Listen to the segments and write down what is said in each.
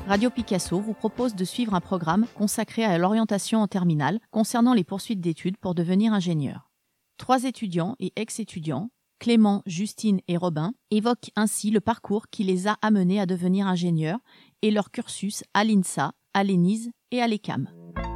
Radio Picasso vous propose de suivre un programme consacré à l'orientation en terminale concernant les poursuites d'études pour devenir ingénieur. 3 étudiants et ex-étudiants, Clément, Justine et Robin, évoquent ainsi le parcours qui les a amenés à devenir ingénieurs et leur cursus à l'INSA, à l'ENISE et à l'ECAM.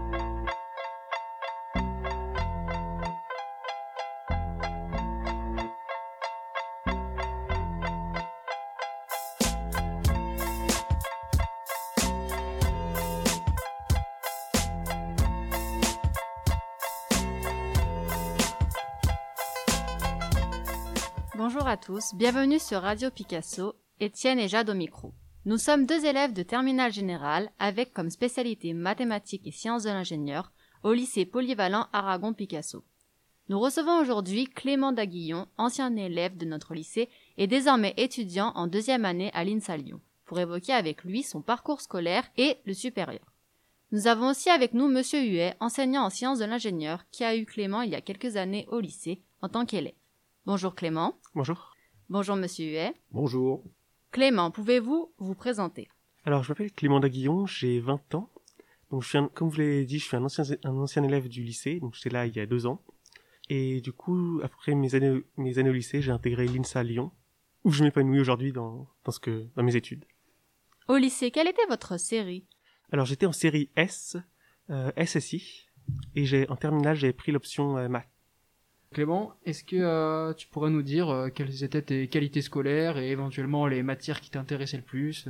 Bonjour à tous, bienvenue sur Radio Picasso, Étienne et Jade au micro. Nous sommes 2 élèves de terminale générale avec comme spécialité mathématiques et sciences de l'ingénieur au lycée polyvalent Aragon Picasso. Nous recevons aujourd'hui Clément Daguillon, ancien élève de notre lycée et désormais étudiant en 2e année à l'INSA Lyon, pour évoquer avec lui son parcours scolaire et le supérieur. Nous avons aussi avec nous Monsieur Huet, enseignant en sciences de l'ingénieur, qui a eu Clément il y a quelques années au lycée en tant qu'élève. Bonjour Clément. Bonjour. Bonjour Monsieur Huet. Bonjour. Clément, pouvez-vous vous présenter? Alors, je m'appelle Clément Daguillon, j'ai 20 ans. Donc, comme vous l'avez dit, je suis un ancien élève du lycée, donc j'étais là il y a 2 ans. Et du coup, après mes années au lycée, j'ai intégré l'INSA Lyon, où je m'épanouis aujourd'hui dans mes études. Au lycée, quelle était votre série? Alors, j'étais en série S, SSI, et en terminale, j'avais pris l'option maths. Clément, est-ce que tu pourrais nous dire quelles étaient tes qualités scolaires et éventuellement les matières qui t'intéressaient le plus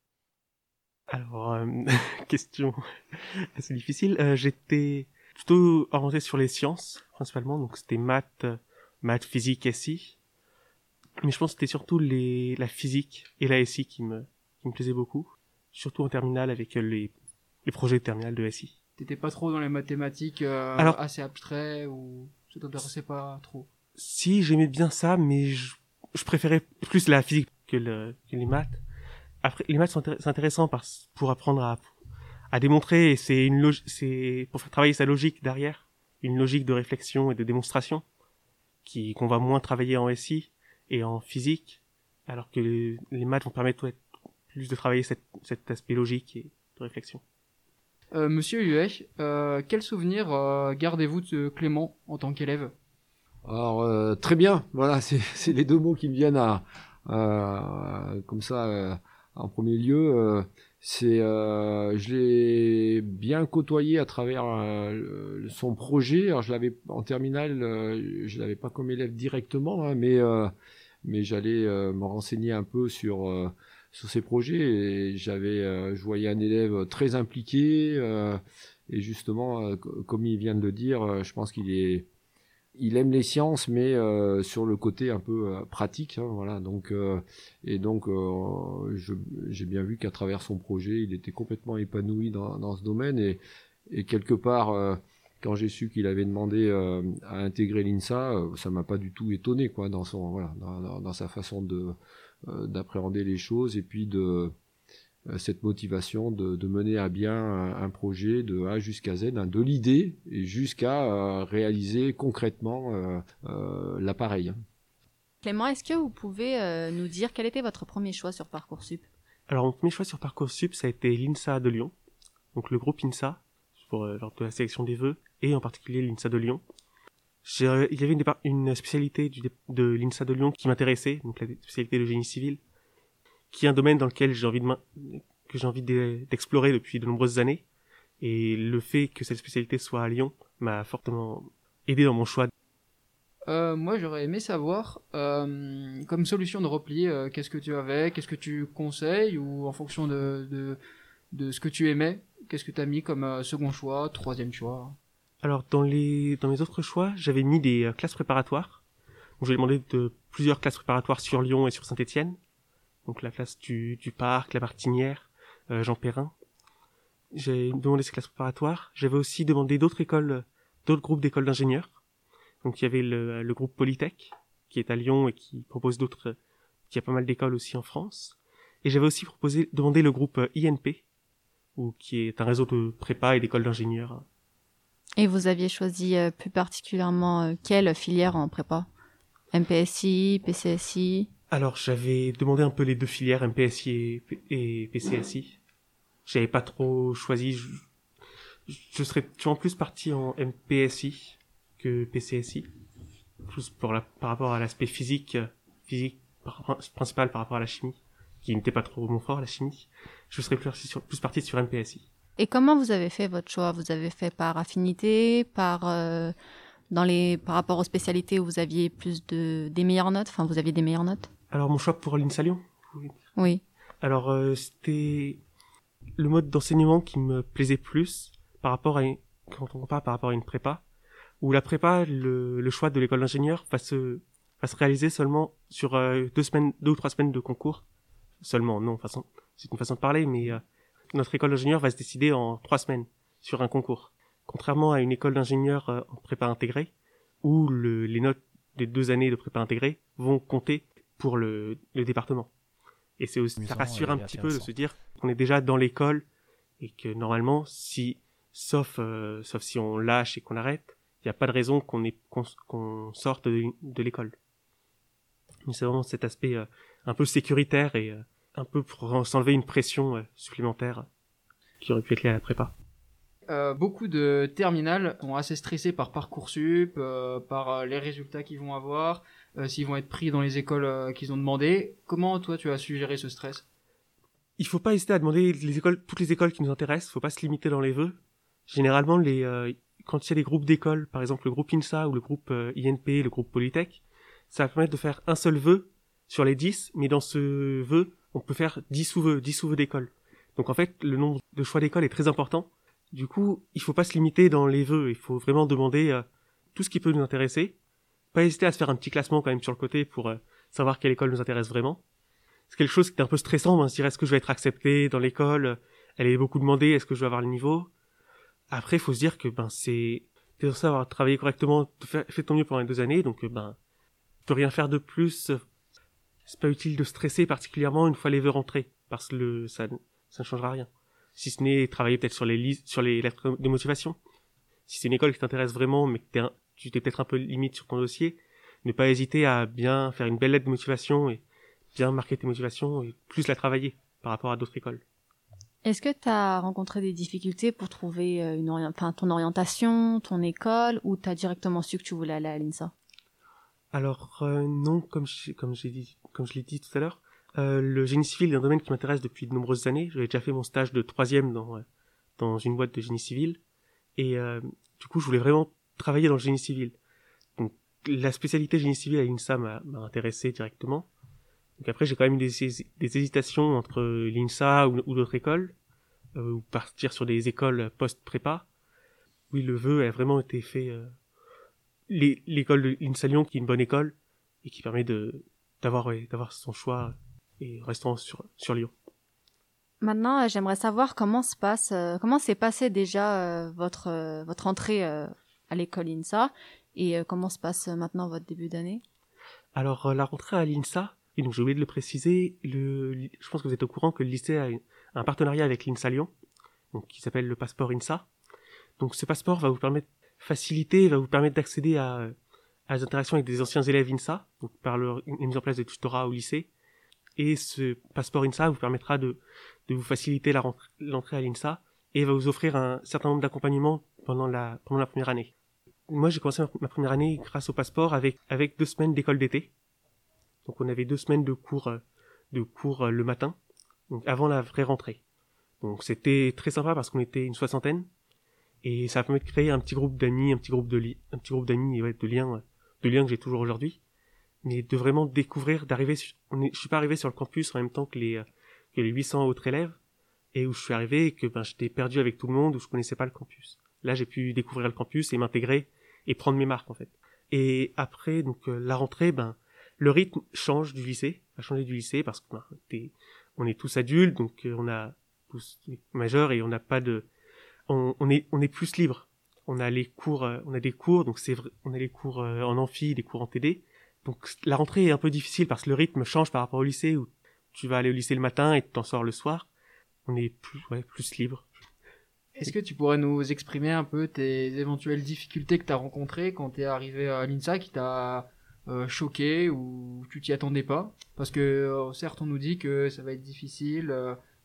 Alors, question assez difficile. J'étais plutôt orienté sur les sciences, principalement, donc c'était maths, physique, SI. Mais je pense que c'était surtout la physique et la SI qui me plaisaient beaucoup, surtout en terminale avec les projets de terminale de SI. T'étais pas trop dans les mathématiques Alors, assez abstraits ou ça t'intéressait pas trop? Si, j'aimais bien ça, mais je préférais plus la physique que les maths. Après, les maths c'est intéressant pour apprendre à démontrer, et c'est pour faire travailler sa logique derrière, une logique de réflexion et de démonstration qu'on va moins travailler en SI et en physique, alors que les maths vont permettre plus de travailler cet aspect logique et de réflexion. Monsieur Huet, quel souvenir gardez-vous de Clément en tant qu'élève? Alors très bien, voilà, c'est les 2 mots qui me viennent comme ça en premier lieu. Je l'ai bien côtoyé à travers son projet. Alors en terminale, je l'avais pas comme élève directement, hein, mais j'allais me renseigner un peu sur ses projets et je voyais un élève très impliqué et justement comme il vient de le dire, je pense il aime les sciences mais sur le côté un peu pratique, hein, voilà, donc j'ai bien vu qu'à travers son projet il était complètement épanoui dans ce domaine et quelque part quand j'ai su qu'il avait demandé à intégrer l'INSA, ça m'a pas du tout étonné quoi dans sa façon d'appréhender les choses et puis cette motivation de mener à bien un projet de A jusqu'à Z, hein, de l'idée et jusqu'à réaliser concrètement l'appareil. Clément, est-ce que vous pouvez nous dire quel était votre premier choix sur Parcoursup? Alors, mon premier choix sur Parcoursup, ça a été l'INSA de Lyon, donc le groupe INSA, lors de la sélection des vœux, et en particulier l'INSA de Lyon. Il y avait une spécialité de l'INSA de Lyon qui m'intéressait, donc la spécialité de génie civil, qui est un domaine dans lequel j'ai envie d'explorer depuis de nombreuses années. Et le fait que cette spécialité soit à Lyon m'a fortement aidé dans mon choix. Moi, j'aurais aimé savoir, comme solution de repli, qu'est-ce que tu avais, qu'est-ce que tu conseilles, ou en fonction de ce que tu aimais, qu'est-ce que tu as mis comme second choix, 3e choix? Alors, dans mes autres choix, j'avais mis des classes préparatoires. Donc, j'ai demandé de plusieurs classes préparatoires sur Lyon et sur Saint-Étienne. Donc, la classe du Parc, la Martinière, Jean Perrin. J'ai demandé ces classes préparatoires. J'avais aussi demandé d'autres groupes d'écoles d'ingénieurs. Donc, il y avait le groupe Polytech, qui est à Lyon et qui a pas mal d'écoles aussi en France. Et j'avais aussi demandé le groupe INP, qui est un réseau de prépa et d'écoles d'ingénieurs. Et vous aviez choisi plus particulièrement quelle filière en prépa? MPSI, PCSI? Alors, j'avais demandé un peu les 2 filières, MPSI et PCSI. j'avais pas trop choisi. Je serais toujours plus parti en MPSI que PCSI. Plus par rapport à l'aspect physique principal par rapport à la chimie, qui n'était pas trop mon fort, la chimie. Je serais plus parti sur MPSI. Et comment vous avez fait votre choix? Vous avez fait par affinité, par rapport aux spécialités où vous aviez des meilleures notes, enfin vous aviez des meilleures notes? Alors mon choix pour l'INSA Lyon. Oui. Alors c'était le mode d'enseignement qui me plaisait plus par rapport à une prépa, où la prépa, le choix de l'école d'ingénieur va se réaliser seulement sur 2 ou 3 semaines de concours. Seulement, non, c'est une façon de parler, mais notre école d'ingénieur va se décider en 3 semaines sur un concours. Contrairement à une école d'ingénieur en prépa intégrée, où les notes des 2 années de prépa intégrée vont compter pour le département. Et c'est aussi, ça rassure un petit peu de se dire qu'on est déjà dans l'école et que normalement, sauf si on lâche et qu'on arrête, il n'y a pas de raison qu'on sorte de l'école. Donc c'est vraiment cet aspect un peu sécuritaire et un peu pour s'enlever une pression supplémentaire qui aurait pu être liée à la prépa. Beaucoup de terminales sont assez stressés par Parcoursup, par les résultats qu'ils vont avoir, s'ils vont être pris dans les écoles qu'ils ont demandé. Comment toi tu as su gérer ce stress? Il faut pas hésiter à demander toutes les écoles qui nous intéressent. Faut pas se limiter dans les vœux. Généralement, quand il y a des groupes d'écoles, par exemple le groupe INSA ou le groupe INP, le groupe Polytech, ça va permettre de faire un seul vœu sur les 10, mais dans ce vœu, on peut faire 10 sous-vœux d'écoles. Donc en fait, le nombre de choix d'écoles est très important. Du coup, il faut pas se limiter dans les vœux, il faut vraiment demander tout ce qui peut nous intéresser. Pas hésiter à se faire un petit classement quand même sur le côté pour savoir quelle école nous intéresse vraiment. C'est quelque chose qui est un peu stressant, se dire est-ce que je vais être accepté dans l'école, elle est beaucoup demandée, est-ce que je vais avoir le niveau. Après, il faut se dire que t'es censé avoir travaillé correctement, fait ton mieux pendant les 2 années, donc tu peux rien faire de plus. C'est pas utile de stresser particulièrement une fois les vœux rentrés, parce que ça ne changera rien. Si ce n'est travailler peut-être sur les lettres de motivation. Si c'est une école qui t'intéresse vraiment, mais que tu t'es peut-être un peu limite sur ton dossier, ne pas hésiter à bien faire une belle lettre de motivation et bien marquer tes motivations et plus la travailler par rapport à d'autres écoles. Est-ce que tu as rencontré des difficultés pour trouver ton orientation, ton école, ou tu as directement su que tu voulais aller à l'INSA? Alors non, comme je l'ai dit tout à l'heure, le génie civil est un domaine qui m'intéresse depuis de nombreuses années. J'avais déjà fait mon stage de 3e dans une boîte de génie civil. Et du coup, je voulais vraiment travailler dans le génie civil. Donc, la spécialité génie civil à l'INSA m'a intéressé directement. Donc après, j'ai quand même eu des hésitations entre l'INSA ou d'autres écoles, ou partir sur des écoles post-prépa. Oui, le vœu a vraiment été fait... l'école de l'INSA Lyon, qui est une bonne école, et qui permet d'avoir son choix et restant sur Lyon. Maintenant, j'aimerais savoir comment s'est passé déjà votre entrée à l'école INSA et comment se passe maintenant votre début d'année. Alors, la rentrée à l'INSA, et donc j'ai oublié de le préciser, je pense que vous êtes au courant que le lycée a un partenariat avec l'INSA Lyon, donc qui s'appelle le passeport INSA. Donc ce passeport va vous permettre d'accéder à des interactions avec des anciens élèves INSA, donc par la mise en place de tutorat au lycée. Et ce passeport INSA vous permettra de vous faciliter l'entrée à l'INSA et va vous offrir un certain nombre d'accompagnements pendant la première année. Moi, j'ai commencé ma première année grâce au passeport avec 2 semaines d'école d'été. Donc on avait 2 semaines de cours le matin, donc avant la vraie rentrée. Donc c'était très sympa parce qu'on était une 60aine et ça permet de créer un petit groupe d'amis, un petit groupe d'amis et de liens que j'ai toujours aujourd'hui. Mais de vraiment découvrir, je suis pas arrivé sur le campus en même temps que les 800 autres élèves, et où je suis arrivé et que j'étais perdu avec tout le monde, où je connaissais pas le campus. Là, j'ai pu découvrir le campus et m'intégrer et prendre mes marques, en fait. Et après, donc, la rentrée, le rythme va changer du lycée parce que, on est tous adultes, donc, on a tous majeurs et on n'a pas on est plus libre. On a des cours, donc c'est vrai, on a les cours en amphi, des cours en TD. Donc la rentrée est un peu difficile parce que le rythme change par rapport au lycée où tu vas aller au lycée le matin et tu t'en sors le soir. On est plus libre. Est-ce que tu pourrais nous exprimer un peu tes éventuelles difficultés que tu as rencontrées quand tu es arrivé à l'INSA qui t'a choqué ou tu t'y attendais pas? Parce que certes on nous dit que ça va être difficile,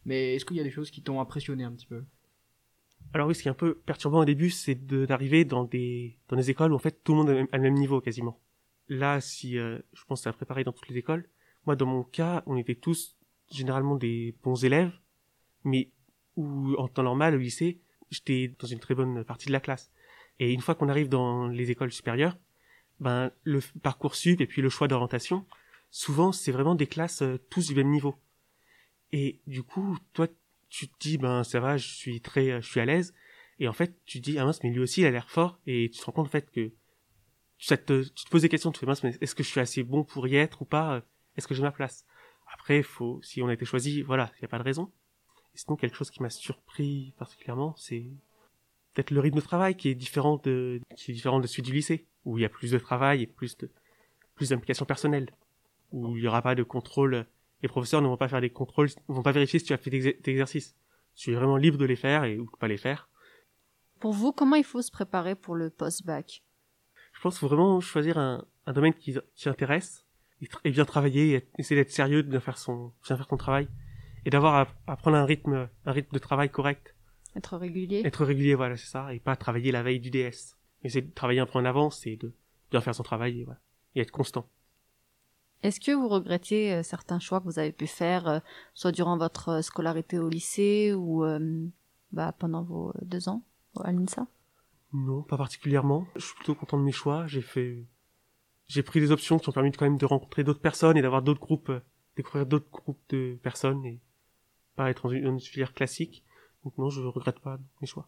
Mais est-ce qu'il y a des choses qui t'ont impressionné un petit peu? Alors oui, ce qui est un peu perturbant au début, c'est d'arriver dans des écoles où en fait tout le monde est à le même niveau quasiment. Là, je pense que c'est à préparer dans toutes les écoles. Moi, dans mon cas, on était tous généralement des bons élèves, mais où en temps normal au lycée, j'étais dans une très bonne partie de la classe. Et une fois qu'on arrive dans les écoles supérieures, ben le Parcoursup et puis le choix d'orientation, souvent c'est vraiment des classes tous du même niveau. Et du coup, toi, tu te dis ben ça va, je suis à l'aise. Et en fait, tu te dis ah mince, mais lui aussi il a l'air fort. Et tu te rends compte en fait que tu te poses des questions, tu te fais mince, mais est-ce que je suis assez bon pour y être ou pas? Est-ce que j'ai ma place? Après, si on a été choisi, voilà, il y a pas de raison. Et sinon, quelque chose qui m'a surpris particulièrement, c'est peut-être le rythme de travail qui est différent de celui du lycée, où il y a plus de travail et plus d'implication personnelle, où il y aura pas de contrôle. Les professeurs ne vont pas faire des contrôles, ne vont pas vérifier si tu as fait tes exercices. Tu es vraiment libre de les faire ou de pas les faire. Pour vous, comment il faut se préparer pour le post-bac? Je pense qu'il faut vraiment choisir un domaine qui intéresse et bien travailler, et essayer d'être sérieux, de bien faire son travail et d'avoir à prendre un rythme de travail correct. Être régulier? Être régulier, voilà, c'est ça, et pas travailler la veille du DS. Essayer de travailler un peu en avance et de bien faire son travail et, voilà, et être constant. Est-ce que vous regrettez certains choix que vous avez pu faire, soit durant votre scolarité au lycée ou pendant vos 2 ans à l'INSA? Non, pas particulièrement. Je suis plutôt content de mes choix. J'ai pris des options qui ont permis quand même de rencontrer d'autres personnes et d'avoir d'autres groupes, découvrir d'autres groupes de personnes et pas être dans une filière classique. Donc non, je regrette pas mes choix.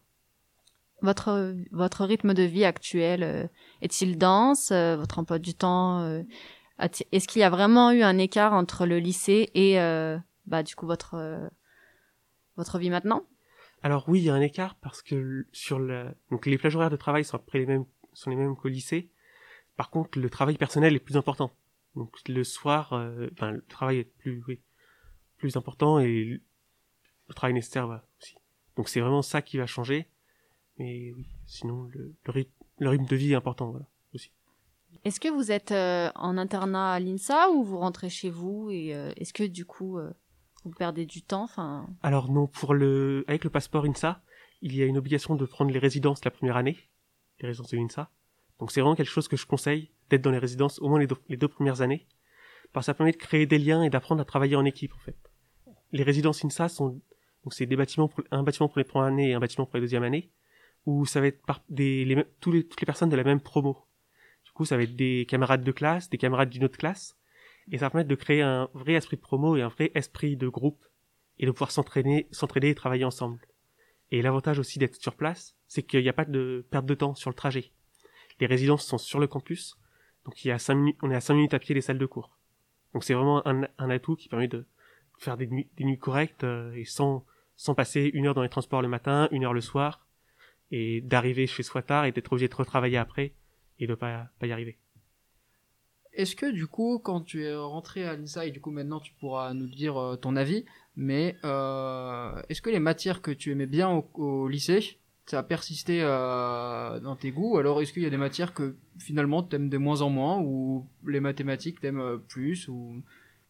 Votre rythme de vie actuel est-il dense? Votre emploi du temps, est-ce qu'il y a vraiment eu un écart entre le lycée et du coup votre vie maintenant? Alors oui, il y a un écart parce que donc les plages horaires de travail sont à peu près les mêmes qu'au lycée. Par contre, le travail personnel est plus important. Donc le soir, le travail est plus important et le travail nécessaire aussi. Donc c'est vraiment ça qui va changer. Mais oui, sinon le rythme de vie est important, voilà, aussi. Est-ce que vous êtes en internat à l'INSA ou vous rentrez chez vous et est-ce que du coup vous perdez du temps? Alors non, avec le passeport INSA, il y a une obligation de prendre les résidences la première année, les résidences de l'INSA. Donc c'est vraiment quelque chose que je conseille, d'être dans les résidences au moins les 2 premières années, parce que ça permet de créer des liens et d'apprendre à travailler en équipe en fait. Les résidences INSA c'est des bâtiments un bâtiment pour les premières années et un bâtiment pour les deuxième année, où ça va être toutes les personnes de la même promo. Du coup, ça va être des camarades de classe, des camarades d'une autre classe, et ça va permettre de créer un vrai esprit de promo et un vrai esprit de groupe, et de pouvoir s'entraider et travailler ensemble. Et l'avantage aussi d'être sur place, c'est qu'il n'y a pas de perte de temps sur le trajet. Les résidences sont sur le campus, donc on est à 5 minutes à pied des salles de cours. Donc c'est vraiment un atout qui permet de faire des nuits correctes et sans passer 1 heure dans les transports le matin, 1 heure le soir, et d'arriver chez soi tard et d'être obligé de retravailler après et de pas y arriver. Est-ce que du coup, quand tu es rentré à l'INSA, et du coup maintenant tu pourras nous dire ton avis, mais est-ce que les matières que tu aimais bien au lycée, ça a persisté dans tes goûts? Alors est-ce qu'il y a des matières que finalement t'aimes de moins en moins, ou les mathématiques t'aimes plus ou...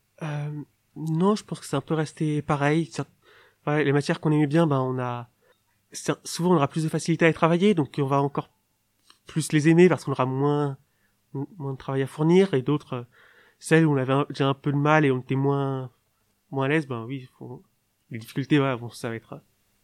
Non, je pense que c'est un peu resté pareil. Ouais, les matières qu'on aimait bien, souvent on aura plus de facilité à y travailler, donc on va encore plus les aimer parce qu'on aura moins de travail à fournir, et d'autres, celles où on avait déjà un peu de mal et on était moins à l'aise, les difficultés, ça va être,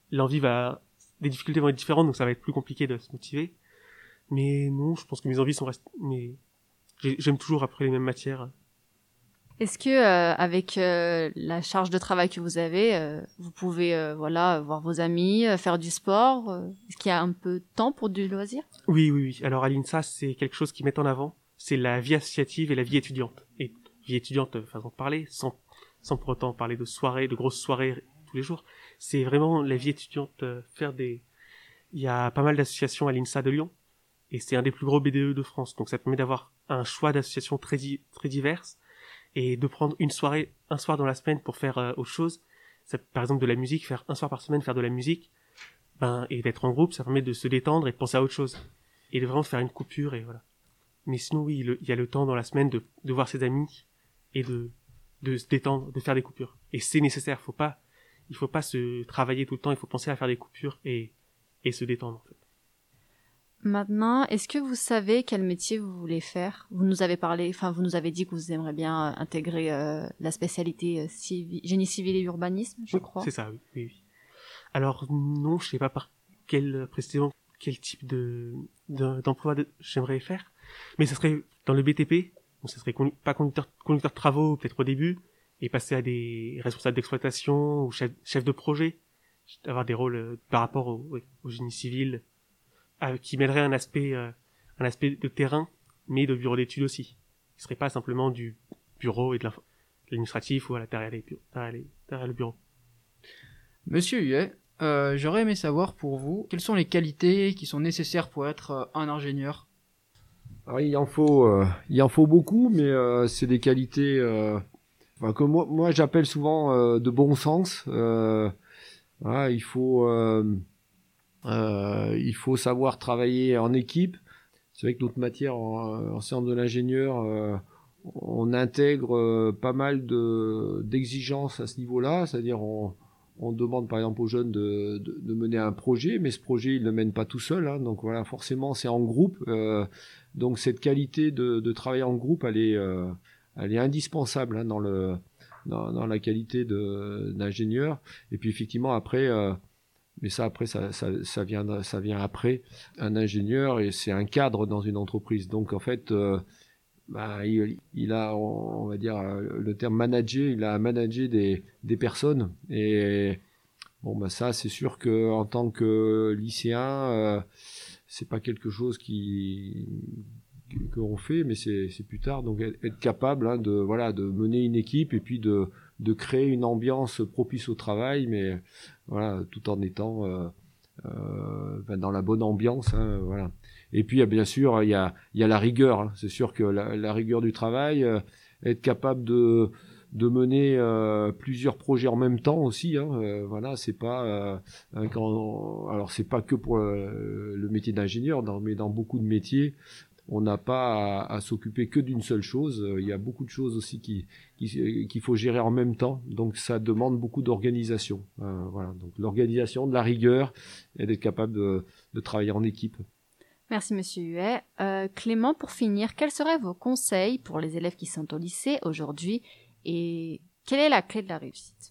les difficultés vont être différentes, donc ça va être plus compliqué de se motiver. Mais non, je pense que mes envies sont restées, mais j'aime toujours après les mêmes matières. Est-ce que avec la charge de travail que vous avez, vous pouvez voir vos amis, faire du sport? Est-ce qu'il y a un peu de temps pour du loisir? Oui. Alors à l'INSA, c'est quelque chose qui met en avant, c'est la vie associative et la vie étudiante. Et vie étudiante, façon de parler, sans pour autant parler de grosses soirées tous les jours. C'est vraiment la vie étudiante, il y a pas mal d'associations à l'INSA de Lyon, et c'est un des plus gros BDE de France. Donc ça permet d'avoir un choix d'associations très diverses, et de prendre un soir dans la semaine pour faire autre chose. Par exemple de la musique, faire un soir par semaine, faire de la musique, et d'être en groupe, ça permet de se détendre et de penser à autre chose. Et de vraiment faire une coupure, et voilà. Mais sinon, oui, il y a le temps dans la semaine de voir ses amis, et de se détendre, de faire des coupures. Et c'est nécessaire, il faut pas se travailler tout le temps, il faut penser à faire des coupures et se détendre, en fait. Maintenant, est-ce que vous savez quel métier vous voulez faire? Vous nous avez dit que vous aimeriez bien intégrer la spécialité génie civil et urbanisme, je crois. C'est ça, oui. Alors, non, je sais pas précisément quel type d'emploi j'aimerais faire, mais ça serait dans le BTP, donc ça serait pas conducteur de travaux peut-être au début, et passer à des responsables d'exploitation ou chef de projet, avoir des rôles par rapport au génie civil, qui mêlerait un aspect de terrain, mais de bureau d'études aussi. Ce serait pas simplement du bureau et de l'administratif ou à la derrière le bureau. Monsieur Huet, j'aurais aimé savoir pour vous, quelles sont les qualités qui sont nécessaires pour être un ingénieur? Alors, il en faut beaucoup, mais c'est des qualités que moi j'appelle souvent de bon sens. Voilà, il faut savoir travailler en équipe. C'est vrai que notre matière en sciences de l'ingénieur, on intègre pas mal d'exigences à ce niveau-là, c'est-à-dire on demande par exemple aux jeunes de mener un projet, mais ce projet ils ne le mènent pas tout seul, hein, donc voilà, forcément c'est en groupe, donc cette qualité de travailler en groupe elle est indispensable, hein, dans la qualité d'ingénieur. Et puis effectivement après mais ça après ça vient après. Un ingénieur, et c'est un cadre dans une entreprise, donc en fait il a, on va dire le terme manager, il a managé des personnes, et bon ça c'est sûr que en tant que lycéen c'est pas quelque chose qu'on fait, mais c'est plus tard, donc être capable, hein, de mener une équipe et puis de créer une ambiance propice au travail, mais voilà, tout en étant dans la bonne ambiance, hein, voilà. Et puis bien sûr il y a la rigueur, hein. C'est sûr que la rigueur du travail, être capable de mener plusieurs projets en même temps aussi, hein, voilà, c'est pas alors c'est pas que pour le métier d'ingénieur, mais dans beaucoup de métiers on n'a pas à s'occuper que d'une seule chose. Il y a beaucoup de choses aussi qu'il faut gérer en même temps. Donc ça demande beaucoup d'organisation. Voilà. Donc l'organisation, de la rigueur et d'être capable de travailler en équipe. Merci Monsieur Huet. Clément, pour finir, quels seraient vos conseils pour les élèves qui sont au lycée aujourd'hui, et quelle est la clé de la réussite?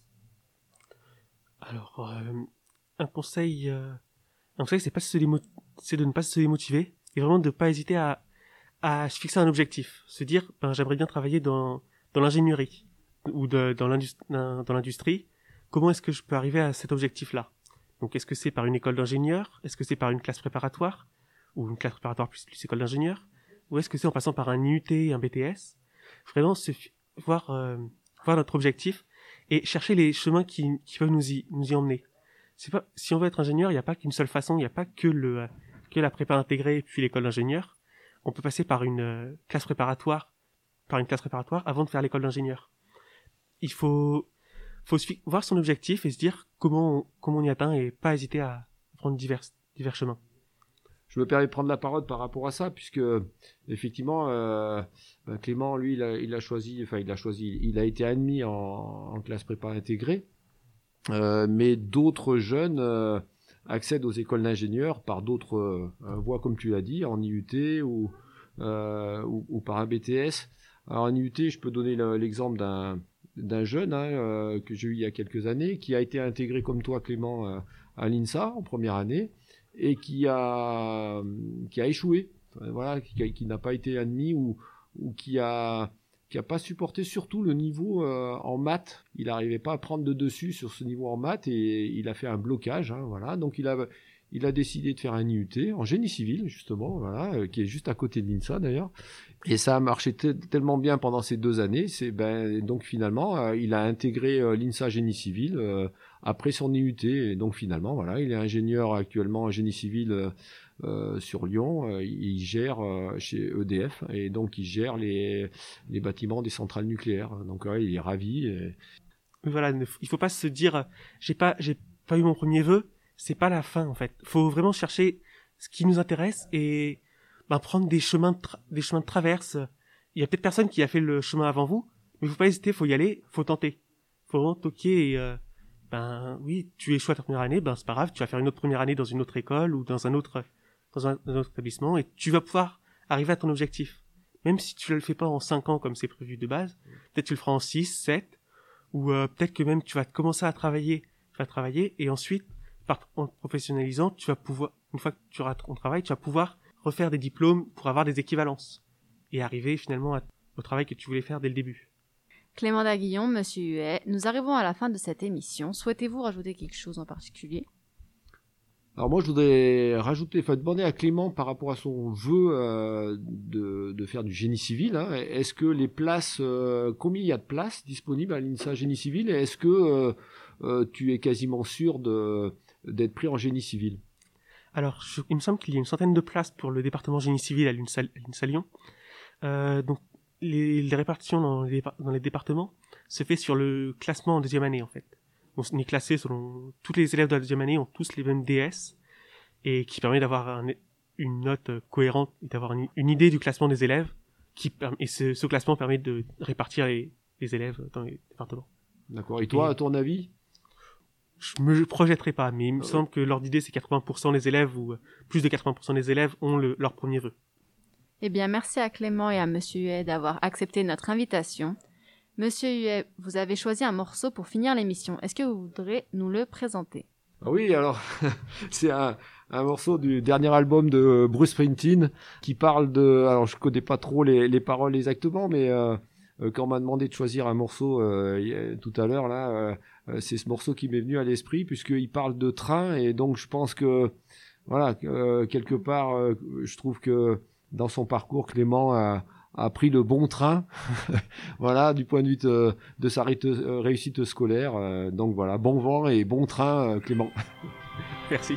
Alors, un conseil, c'est de ne pas se démotiver, et vraiment de ne pas hésiter à se fixer un objectif. Se dire, j'aimerais bien travailler dans l'ingénierie ou dans l'industrie. Comment est-ce que je peux arriver à cet objectif-là? Donc, est-ce que c'est par une école d'ingénieur? Est-ce que c'est par une classe préparatoire? Ou une classe préparatoire plus école d'ingénieur? Ou est-ce que c'est en passant par un IUT, un BTS? Vraiment voir notre objectif et chercher les chemins qui peuvent nous y emmener. C'est pas, si on veut être ingénieur, il n'y a pas qu'une seule façon, il n'y a pas que la prépa intégrée et puis l'école d'ingénieur. On peut passer par une classe préparatoire avant de faire l'école d'ingénieur. Il faut voir son objectif et se dire comment on y atteint, et pas hésiter à prendre divers chemins. Je me permets de prendre la parole par rapport à ça, puisque effectivement Clément, lui, il a été admis en classe prépa intégrée, mais d'autres jeunes accèdent aux écoles d'ingénieurs par d'autres voies, comme tu l'as dit, en IUT ou par un BTS. Alors en IUT, je peux donner l'exemple d'un jeune que j'ai eu il y a quelques années, qui a été intégré comme toi, Clément, à l'INSA en première année, et qui a échoué, voilà, qui n'a pas été admis, ou qui a pas supporté surtout le niveau en maths. Il n'arrivait pas à prendre de dessus sur ce niveau en maths, et il a fait un blocage, hein, voilà. Donc il a décidé de faire un IUT en génie civil, justement, voilà, qui est juste à côté de l'INSA d'ailleurs. Et ça a marché tellement bien pendant ces 2 années, donc finalement il a intégré l'INSA génie civil après son IUT, et donc finalement voilà, il est ingénieur actuellement en génie civil sur Lyon. Il gère chez EDF, et donc il gère les bâtiments des centrales nucléaires. Donc il est ravi. Voilà, il faut pas se dire j'ai pas eu mon premier vœu, c'est pas la fin en fait. Faut vraiment chercher ce qui nous intéresse et prendre des chemins de traverse. Il y a peut-être personne qui a fait le chemin avant vous, mais faut pas hésiter, faut y aller, faut tenter. Faut vraiment toquer ben oui, tu échoues à ta première année, ben c'est pas grave, tu vas faire une autre première année dans une autre école ou dans un autre établissement et tu vas pouvoir arriver à ton objectif. Même si tu ne le fais pas en 5 ans comme c'est prévu de base, peut-être tu le feras en 6, 7, ou peut-être que même tu vas commencer à travailler, et ensuite, en professionnalisant, tu vas pouvoir, une fois que tu auras ton travail, tu vas pouvoir refaire des diplômes pour avoir des équivalences et arriver finalement au travail que tu voulais faire dès le début. Clément Daguillon, Monsieur Huet, nous arrivons à la fin de cette émission. Souhaitez-vous rajouter quelque chose en particulier ? Alors moi, je voudrais demander à Clément par rapport à son vœu de faire du génie civil. Hein. Est-ce que les places, combien il y a de places disponibles à l'INSA Génie Civil, et est-ce que tu es quasiment sûr d'être pris en génie civil ? Alors, il me semble qu'il y a une centaine de places pour le département génie civil à l'INSA Lyon. Donc, les répartitions dans les départements se fait sur le classement en deuxième année, en fait. On est classé selon... Tous les élèves de la deuxième année ont tous les mêmes DS, et qui permet d'avoir une note cohérente, et d'avoir une idée du classement des élèves, et ce classement permet de répartir les élèves dans les départements. D'accord. Et toi, à ton avis ? Je me projetterai pas, mais il me semble que l'ordre d'idée, c'est 80% des élèves, ou plus de 80% des élèves ont leur premier vœu. Eh bien, merci à Clément et à Monsieur Huet d'avoir accepté notre invitation. Monsieur Huet, vous avez choisi un morceau pour finir l'émission. Est-ce que vous voudrez nous le présenter ? Ah oui, alors, c'est un morceau du dernier album de Bruce Springsteen qui parle de... Alors, je connais pas trop les paroles exactement, mais quand on m'a demandé de choisir un morceau tout à l'heure, là, c'est ce morceau qui m'est venu à l'esprit, puisqu'il parle de train, et donc je pense que, voilà, quelque part, je trouve que dans son parcours, Clément a pris le bon train, voilà, du point de vue de sa réussite scolaire. Donc voilà, bon vent et bon train, Clément. Merci.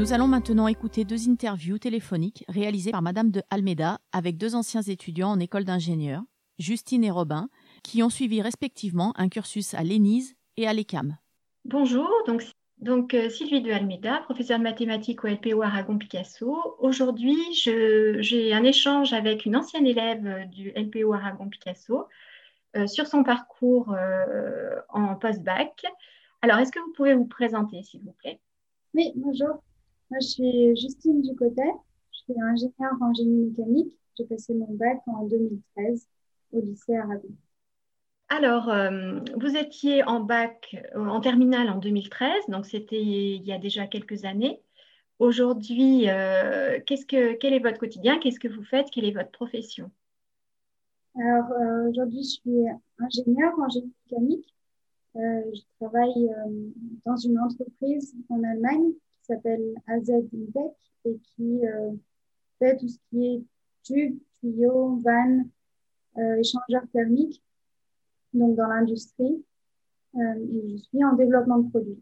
Nous allons maintenant écouter 2 interviews téléphoniques réalisées par Madame de Almeida avec 2 anciens étudiants en école d'ingénieur, Justine et Robin, qui ont suivi respectivement un cursus à l'ENISE et à l'ECAM. Bonjour, donc Sylvie de Almeida, professeure de mathématiques au LPO Aragon Picasso. Aujourd'hui, j'ai un échange avec une ancienne élève du LPO Aragon Picasso sur son parcours en post-bac. Alors, est-ce que vous pouvez vous présenter, s'il vous plaît? Oui, bonjour. Moi, je suis Justine Ducotet. Je suis ingénieure en génie mécanique. J'ai passé mon bac en 2013 au lycée Aragon. Alors, vous étiez en bac, en terminale en 2013, donc c'était il y a déjà quelques années. Aujourd'hui, quel est votre quotidien? Qu'est-ce que vous faites? Quelle est votre profession? Alors, aujourd'hui, je suis ingénieure en génie mécanique. Je travaille dans une entreprise en Allemagne qui s'appelle AZ Intec et qui fait tout ce qui est tubes, tuyaux, vannes, échangeurs thermiques, donc dans l'industrie. Et je suis en développement de produits.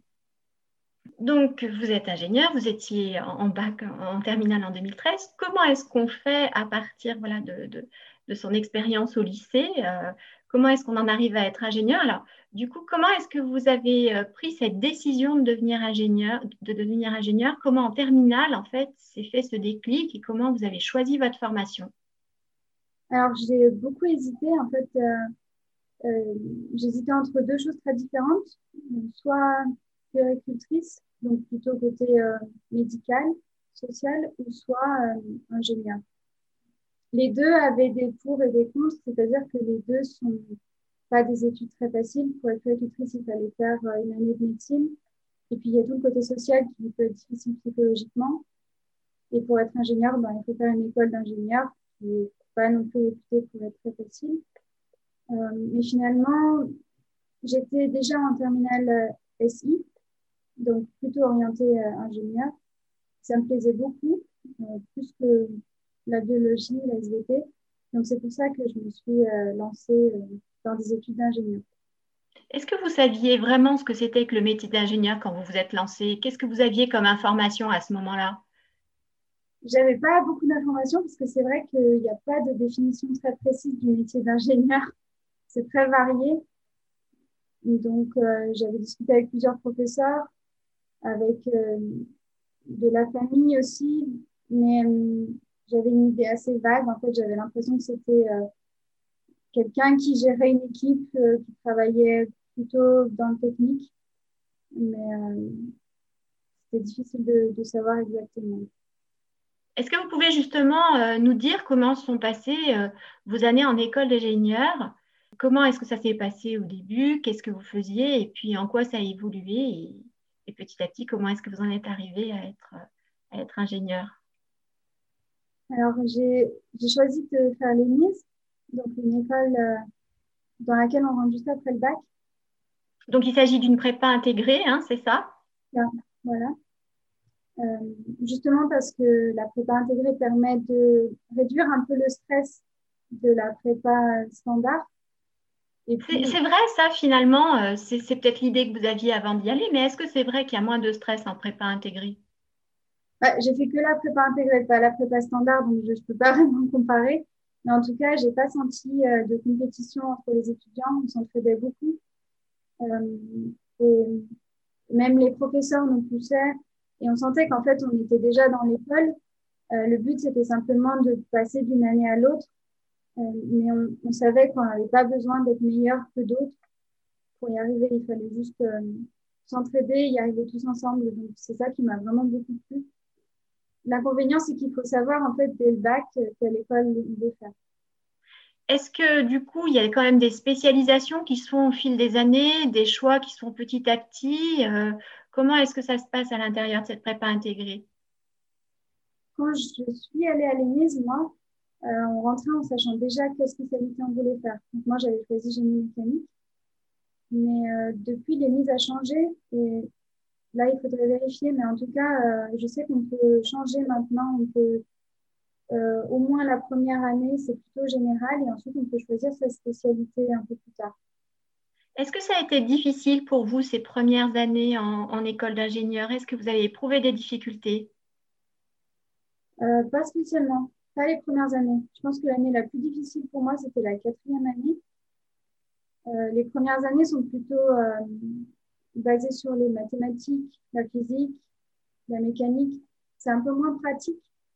Donc, vous êtes ingénieur, vous étiez en bac en terminale en 2013. Comment est-ce qu'on fait à partir de son expérience au lycée? Comment est-ce qu'on en arrive à être ingénieur? Alors, du coup, comment est-ce que vous avez pris cette décision de devenir ingénieur? Comment en terminale, en fait, s'est fait ce déclic et comment vous avez choisi votre formation? Alors, j'ai beaucoup hésité. En fait, j'hésitais entre 2 choses très différentes. Soit puéricultrice, donc plutôt côté médical, social, ou soit ingénieur. Les 2 avaient des pour et des contre, c'est-à-dire que les 2 sont pas des études très faciles. Pour être puéricultrice, il fallait faire une année de médecine. Et puis, il y a tout le côté social qui peut être difficile psychologiquement. Et pour être ingénieur, il faut faire une école d'ingénieur qui n'est pas non plus réputée pour être très facile. Mais finalement, j'étais déjà en terminale SI, donc plutôt orientée ingénieur. Ça me plaisait beaucoup, plus que la biologie, la SVT. Donc, c'est pour ça que je me suis lancée dans des études d'ingénieur. Est-ce que vous saviez vraiment ce que c'était que le métier d'ingénieur quand vous vous êtes lancé? Qu'est-ce que vous aviez comme information à ce moment-là? J'avais pas beaucoup d'informations parce que c'est vrai qu'il n'y a pas de définition très précise du métier d'ingénieur. C'est très varié. Donc, j'avais discuté avec plusieurs professeurs, avec de la famille aussi, mais j'avais une idée assez vague. En fait, j'avais l'impression que c'était quelqu'un qui gérait une équipe, qui travaillait plutôt dans le technique, mais c'était difficile de savoir exactement. Est-ce que vous pouvez justement nous dire comment sont passées vos années en école d'ingénieur? Comment est-ce que ça s'est passé au début? Qu'est-ce que vous faisiez? Et puis en quoi ça a évolué? Et petit à petit, comment est-ce que vous en êtes arrivé à être ingénieur? Alors, j'ai choisi de faire l'ENISE, donc une école dans laquelle on rentre juste après le bac. Donc, il s'agit d'une prépa intégrée, hein, c'est ça? Voilà. Justement parce que la prépa intégrée permet de réduire un peu le stress de la prépa standard. C'est vrai, ça, finalement, c'est peut-être l'idée que vous aviez avant d'y aller, mais est-ce que c'est vrai qu'il y a moins de stress en prépa intégrée? J'ai fait que la prépa intégrée, pas la prépa standard, donc je ne peux pas vraiment comparer. Mais en tout cas, j'ai pas senti de compétition entre les étudiants. On s'entraidait beaucoup. Et même les professeurs nous poussaient. Et on sentait qu'en fait, on était déjà dans l'école. Le but, c'était simplement de passer d'une année à l'autre. Mais on savait qu'on n'avait pas besoin d'être meilleur que d'autres pour y arriver. Il fallait juste s'entraider et y arriver tous ensemble. Donc, c'est ça qui m'a vraiment beaucoup plu. L'inconvénient, c'est qu'il faut savoir, en fait, dès le bac, quelle école il veut faire. Est-ce que, du coup, il y a quand même des spécialisations qui se font au fil des années, des choix qui se font petit à petit? Comment est-ce que ça se passe à l'intérieur de cette prépa intégrée? Quand je suis allée à l'ENISE, moi, on rentrait en sachant déjà quelle spécialité on voulait faire. Donc, moi, j'avais choisi génie mécanique. Mais depuis, l'ENISE a changé. Et là, il faudrait vérifier. Mais en tout cas, je sais qu'on peut changer maintenant. On peut, au moins la première année, c'est plutôt général. Et ensuite, on peut choisir sa spécialité un peu plus tard. Est-ce que ça a été difficile pour vous ces premières années en école d'ingénieur? Est-ce que vous avez éprouvé des difficultés? Pas spécialement, pas les premières années. Je pense que l'année la plus difficile pour moi, c'était la quatrième année. Les premières années sont plutôt basées sur les mathématiques, la physique, la mécanique. C'est un peu moins pratique,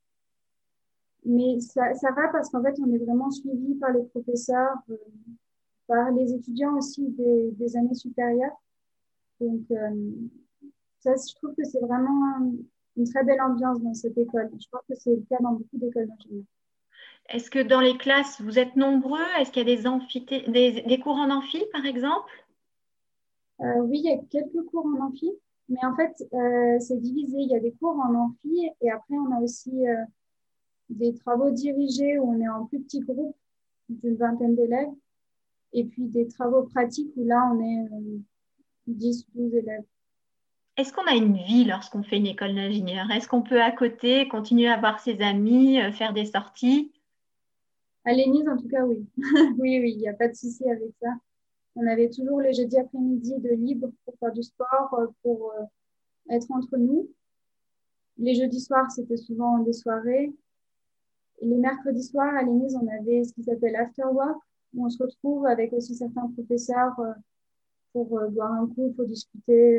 mais ça va parce qu'en fait, on est vraiment suivi par les professeurs, par les étudiants aussi des années supérieures. Donc, ça, je trouve que c'est vraiment une très belle ambiance dans cette école. Je pense que c'est le cas dans beaucoup d'écoles d'ingénieurs. Est-ce que dans les classes, vous êtes nombreux? Est-ce qu'il y a des cours en amphi, par exemple? Oui, il y a quelques cours en amphi, mais en fait, c'est divisé. Il y a des cours en amphi et après, on a aussi des travaux dirigés où on est en plus petit groupe d'une vingtaine d'élèves et puis des travaux pratiques où là, on est 10-12 élèves. Est-ce qu'on a une vie lorsqu'on fait une école d'ingénieur? Est-ce qu'on peut à côté continuer à voir ses amis, faire des sorties? À l'ENISE, en tout cas, oui. Oui, oui, il n'y a pas de souci avec ça. On avait toujours les jeudis après-midi de libre pour faire du sport, pour être entre nous. Les jeudis soirs, c'était souvent des soirées. Et les mercredis soirs, à l'ENISE, on avait ce qui s'appelle After Work, où on se retrouve avec aussi certains professeurs pour boire un coup, pour discuter.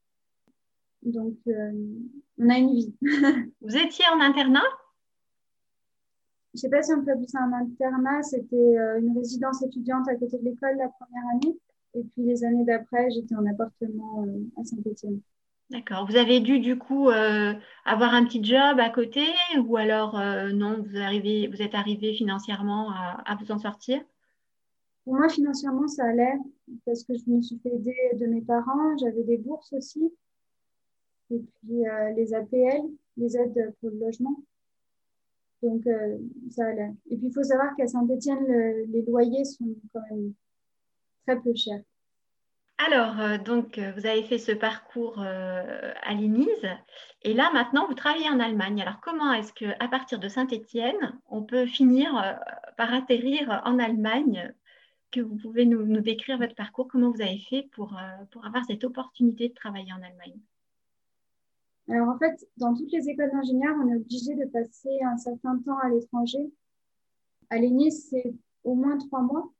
Donc, on a une vie. Vous étiez en internat? Je ne sais pas si on peut appeler ça un internat. C'était une résidence étudiante à côté de l'école la première année. Et puis les années d'après, j'étais en appartement à Saint-Étienne. D'accord. Vous avez dû du coup avoir un petit job à côté ou alors non, vous êtes arrivé financièrement à vous en sortir? Pour moi, financièrement, ça allait parce que je me suis fait aider de mes parents. J'avais des bourses aussi. Et puis les APL, les aides pour le logement. Donc, ça allait. Et puis, il faut savoir qu'à Saint-Étienne, les loyers sont quand même très peu chers. Alors, vous avez fait ce parcours à l'INISE et là, maintenant, vous travaillez en Allemagne. Alors, comment est-ce qu'à partir de Saint-Étienne, on peut finir par atterrir en Allemagne? Que vous pouvez nous décrire votre parcours, comment vous avez fait pour avoir cette opportunité de travailler en Allemagne? Alors, en fait, dans toutes les écoles d'ingénieurs, on est obligé de passer un certain temps à l'étranger. À l'ENISE, c'est au moins 3 mois.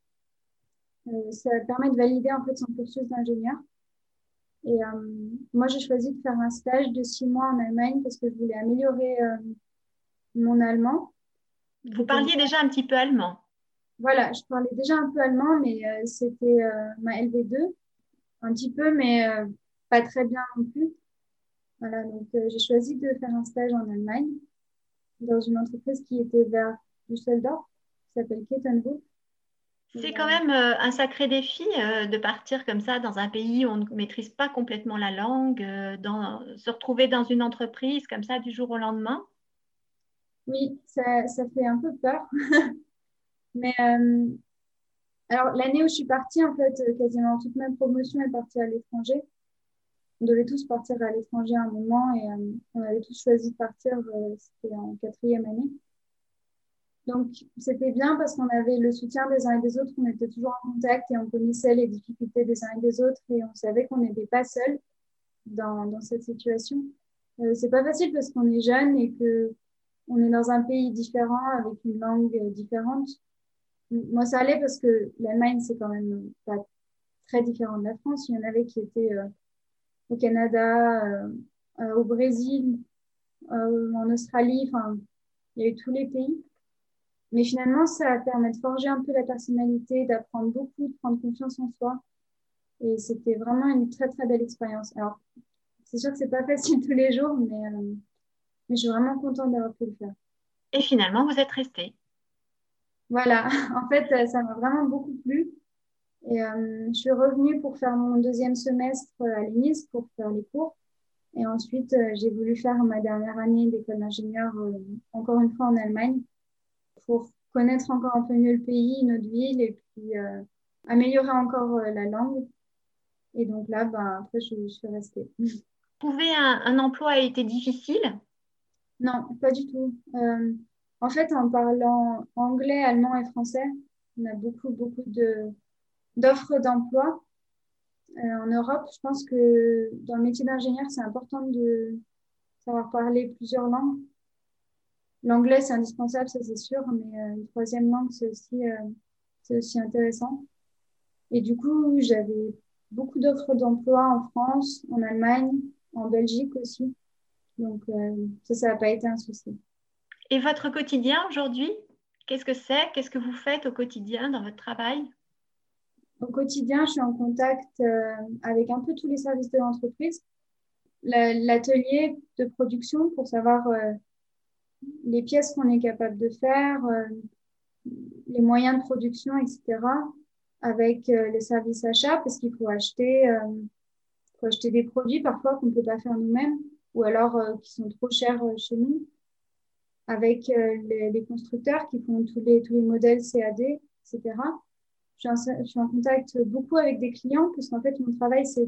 Ça permet de valider en fait son cursus d'ingénieur. Et moi, j'ai choisi de faire un stage de 6 mois en Allemagne parce que je voulais améliorer mon allemand. Vous parliez déjà un petit peu allemand. Voilà, je parlais déjà un peu allemand, mais c'était ma LV2, un petit peu, mais pas très bien non plus. Voilà, donc j'ai choisi de faire un stage en Allemagne dans une entreprise qui était vers Düsseldorf, qui s'appelle Kettenhof. C'est quand même un sacré défi de partir comme ça dans un pays où on ne maîtrise pas complètement la langue, se retrouver dans une entreprise comme ça du jour au lendemain. Oui, ça fait un peu peur. Mais alors, l'année où je suis partie, en fait, quasiment toute ma promotion est partie à l'étranger. On devait tous partir à l'étranger à un moment et on avait tous choisi de partir, c'était en quatrième année. Donc, c'était bien parce qu'on avait le soutien des uns et des autres, on était toujours en contact et on connaissait les difficultés des uns et des autres et on savait qu'on n'était pas seul dans cette situation. C'est pas facile parce qu'on est jeune et que on est dans un pays différent avec une langue différente. Moi, ça allait parce que l'Allemagne, c'est quand même pas très différent de la France. Il y en avait qui étaient au Canada, au Brésil, en Australie, enfin, il y a eu tous les pays. Mais finalement, ça permet de forger un peu la personnalité, d'apprendre beaucoup, de prendre confiance en soi. Et c'était vraiment une très, très belle expérience. Alors, c'est sûr que c'est pas facile tous les jours, mais je suis vraiment contente d'avoir pu le faire. Et finalement, vous êtes resté. Voilà, en fait, ça m'a vraiment beaucoup plu. Et je suis revenue pour faire mon deuxième semestre à l'INIS pour faire les cours. Et ensuite, j'ai voulu faire ma dernière année d'école d'ingénieur, encore une fois en Allemagne, pour connaître encore un peu mieux le pays, notre ville, et puis améliorer encore la langue. Et donc là, après, je suis restée. Trouver un emploi a été difficile? Non, pas du tout. En fait, en parlant anglais, allemand et français, on a beaucoup, beaucoup d'offres d'emploi. En Europe, je pense que dans le métier d'ingénieur, c'est important de savoir parler plusieurs langues. L'anglais, c'est indispensable, ça c'est sûr, mais une troisième langue, c'est aussi intéressant. Et du coup, j'avais beaucoup d'offres d'emploi en France, en Allemagne, en Belgique aussi. Donc, ça n'a pas été un souci. Et votre quotidien aujourd'hui, qu'est-ce que c'est? Qu'est-ce que vous faites au quotidien dans votre travail? Au quotidien, je suis en contact avec un peu tous les services de l'entreprise. L'atelier de production pour savoir les pièces qu'on est capable de faire, les moyens de production, etc. Avec les services achats, parce qu'il faut acheter des produits parfois qu'on ne peut pas faire nous-mêmes ou alors qui sont trop chers chez nous. Avec les constructeurs qui font tous les modèles CAD, etc. Je suis en contact beaucoup avec des clients parce qu'en fait, mon travail, c'est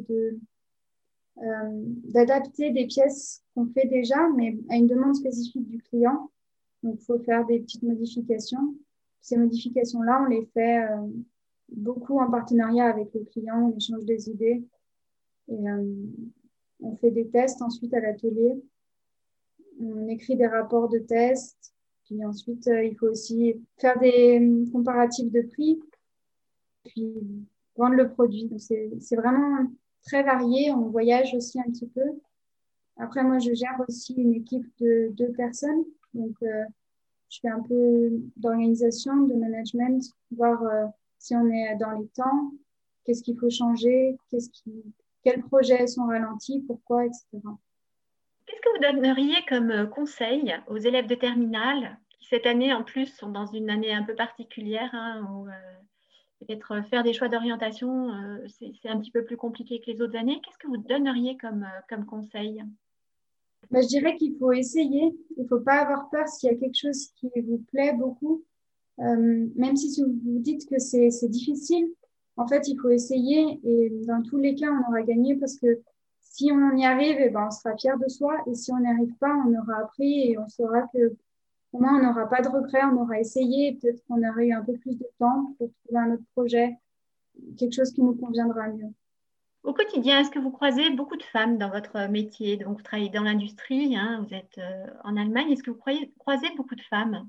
d'adapter des pièces qu'on fait déjà, mais à une demande spécifique du client. Donc, il faut faire des petites modifications. Ces modifications-là, on les fait beaucoup en partenariat avec le client, on échange des idées et on fait des tests ensuite à l'atelier. On écrit des rapports de tests, puis ensuite, il faut aussi faire des comparatifs de prix, puis vendre le produit. Donc, c'est vraiment très varié. On voyage aussi un petit peu. Après, moi, je gère aussi une équipe de 2 personnes. Donc, je fais un peu d'organisation, de management, voir si on est dans les temps, qu'est-ce qu'il faut changer, quels projets sont ralentis, pourquoi, etc. Qu'est-ce que vous donneriez comme conseil aux élèves de terminale qui, cette année, en plus, sont dans une année un peu particulière, hein, où peut-être faire des choix d'orientation, c'est un petit peu plus compliqué que les autres années. Qu'est-ce que vous donneriez comme conseil? Je dirais qu'il faut essayer. Il ne faut pas avoir peur s'il y a quelque chose qui vous plaît beaucoup. Même si vous vous dites que c'est difficile, en fait, il faut essayer. Et dans tous les cas, on aura gagné parce que si on y arrive, eh ben, on sera fier de soi. Et si on n'y arrive pas, on aura appris et on saura que au moins, on n'aura pas de regrets, on aura essayé. Peut-être qu'on aurait eu un peu plus de temps pour trouver un autre projet, quelque chose qui nous conviendra mieux. Au quotidien, est-ce que vous croisez beaucoup de femmes dans votre métier? Donc, vous travaillez dans l'industrie, hein, vous êtes en Allemagne. Est-ce que vous croisez beaucoup de femmes?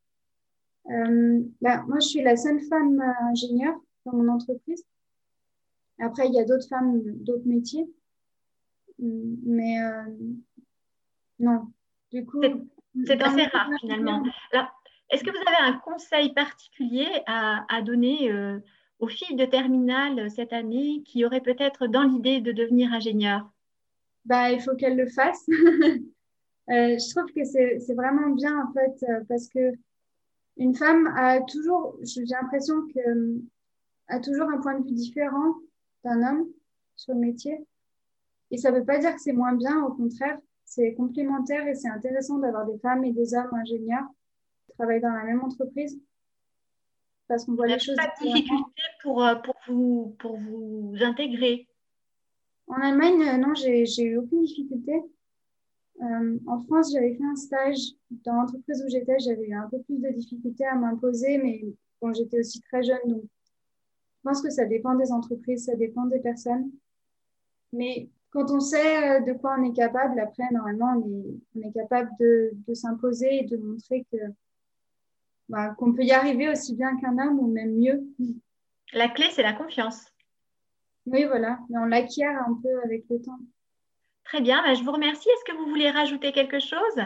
Moi, je suis la seule femme ingénieure dans mon entreprise. Après, il y a d'autres femmes, d'autres métiers. Mais non. Du coup, c'est assez rare finalement. Alors, est-ce que vous avez un conseil particulier à donner aux filles de terminale cette année qui auraient peut-être dans l'idée de devenir ingénieur? Il faut qu'elles le fassent. Je trouve que c'est vraiment bien en fait parce que une femme a toujours, j'ai l'impression que a toujours un point de vue différent d'un homme sur le métier. Et ça ne veut pas dire que c'est moins bien, au contraire, c'est complémentaire et c'est intéressant d'avoir des femmes et des hommes ingénieurs qui travaillent dans la même entreprise parce qu'on voit les choses différemment. Pas de difficulté pour vous intégrer? En Allemagne, non, j'ai eu aucune difficulté. En France, j'avais fait un stage dans l'entreprise où j'étais, j'avais eu un peu plus de difficultés à m'imposer, mais bon, j'étais aussi très jeune, donc je pense que ça dépend des entreprises, ça dépend des personnes. Mais quand on sait de quoi on est capable, après, normalement, on est capable de s'imposer et de montrer qu'on peut y arriver aussi bien qu'un homme ou même mieux. La clé, c'est la confiance. Oui, voilà, mais on l'acquiert un peu avec le temps. Très bien, je vous remercie. Est-ce que vous voulez rajouter quelque chose?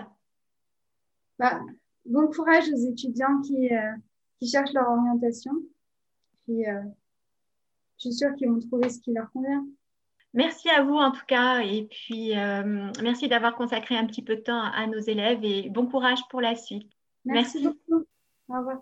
Bon courage aux étudiants qui cherchent leur orientation. Puis, je suis sûre qu'ils vont trouver ce qui leur convient. Merci à vous en tout cas et puis merci d'avoir consacré un petit peu de temps à nos élèves et bon courage pour la suite. Merci beaucoup. Au revoir.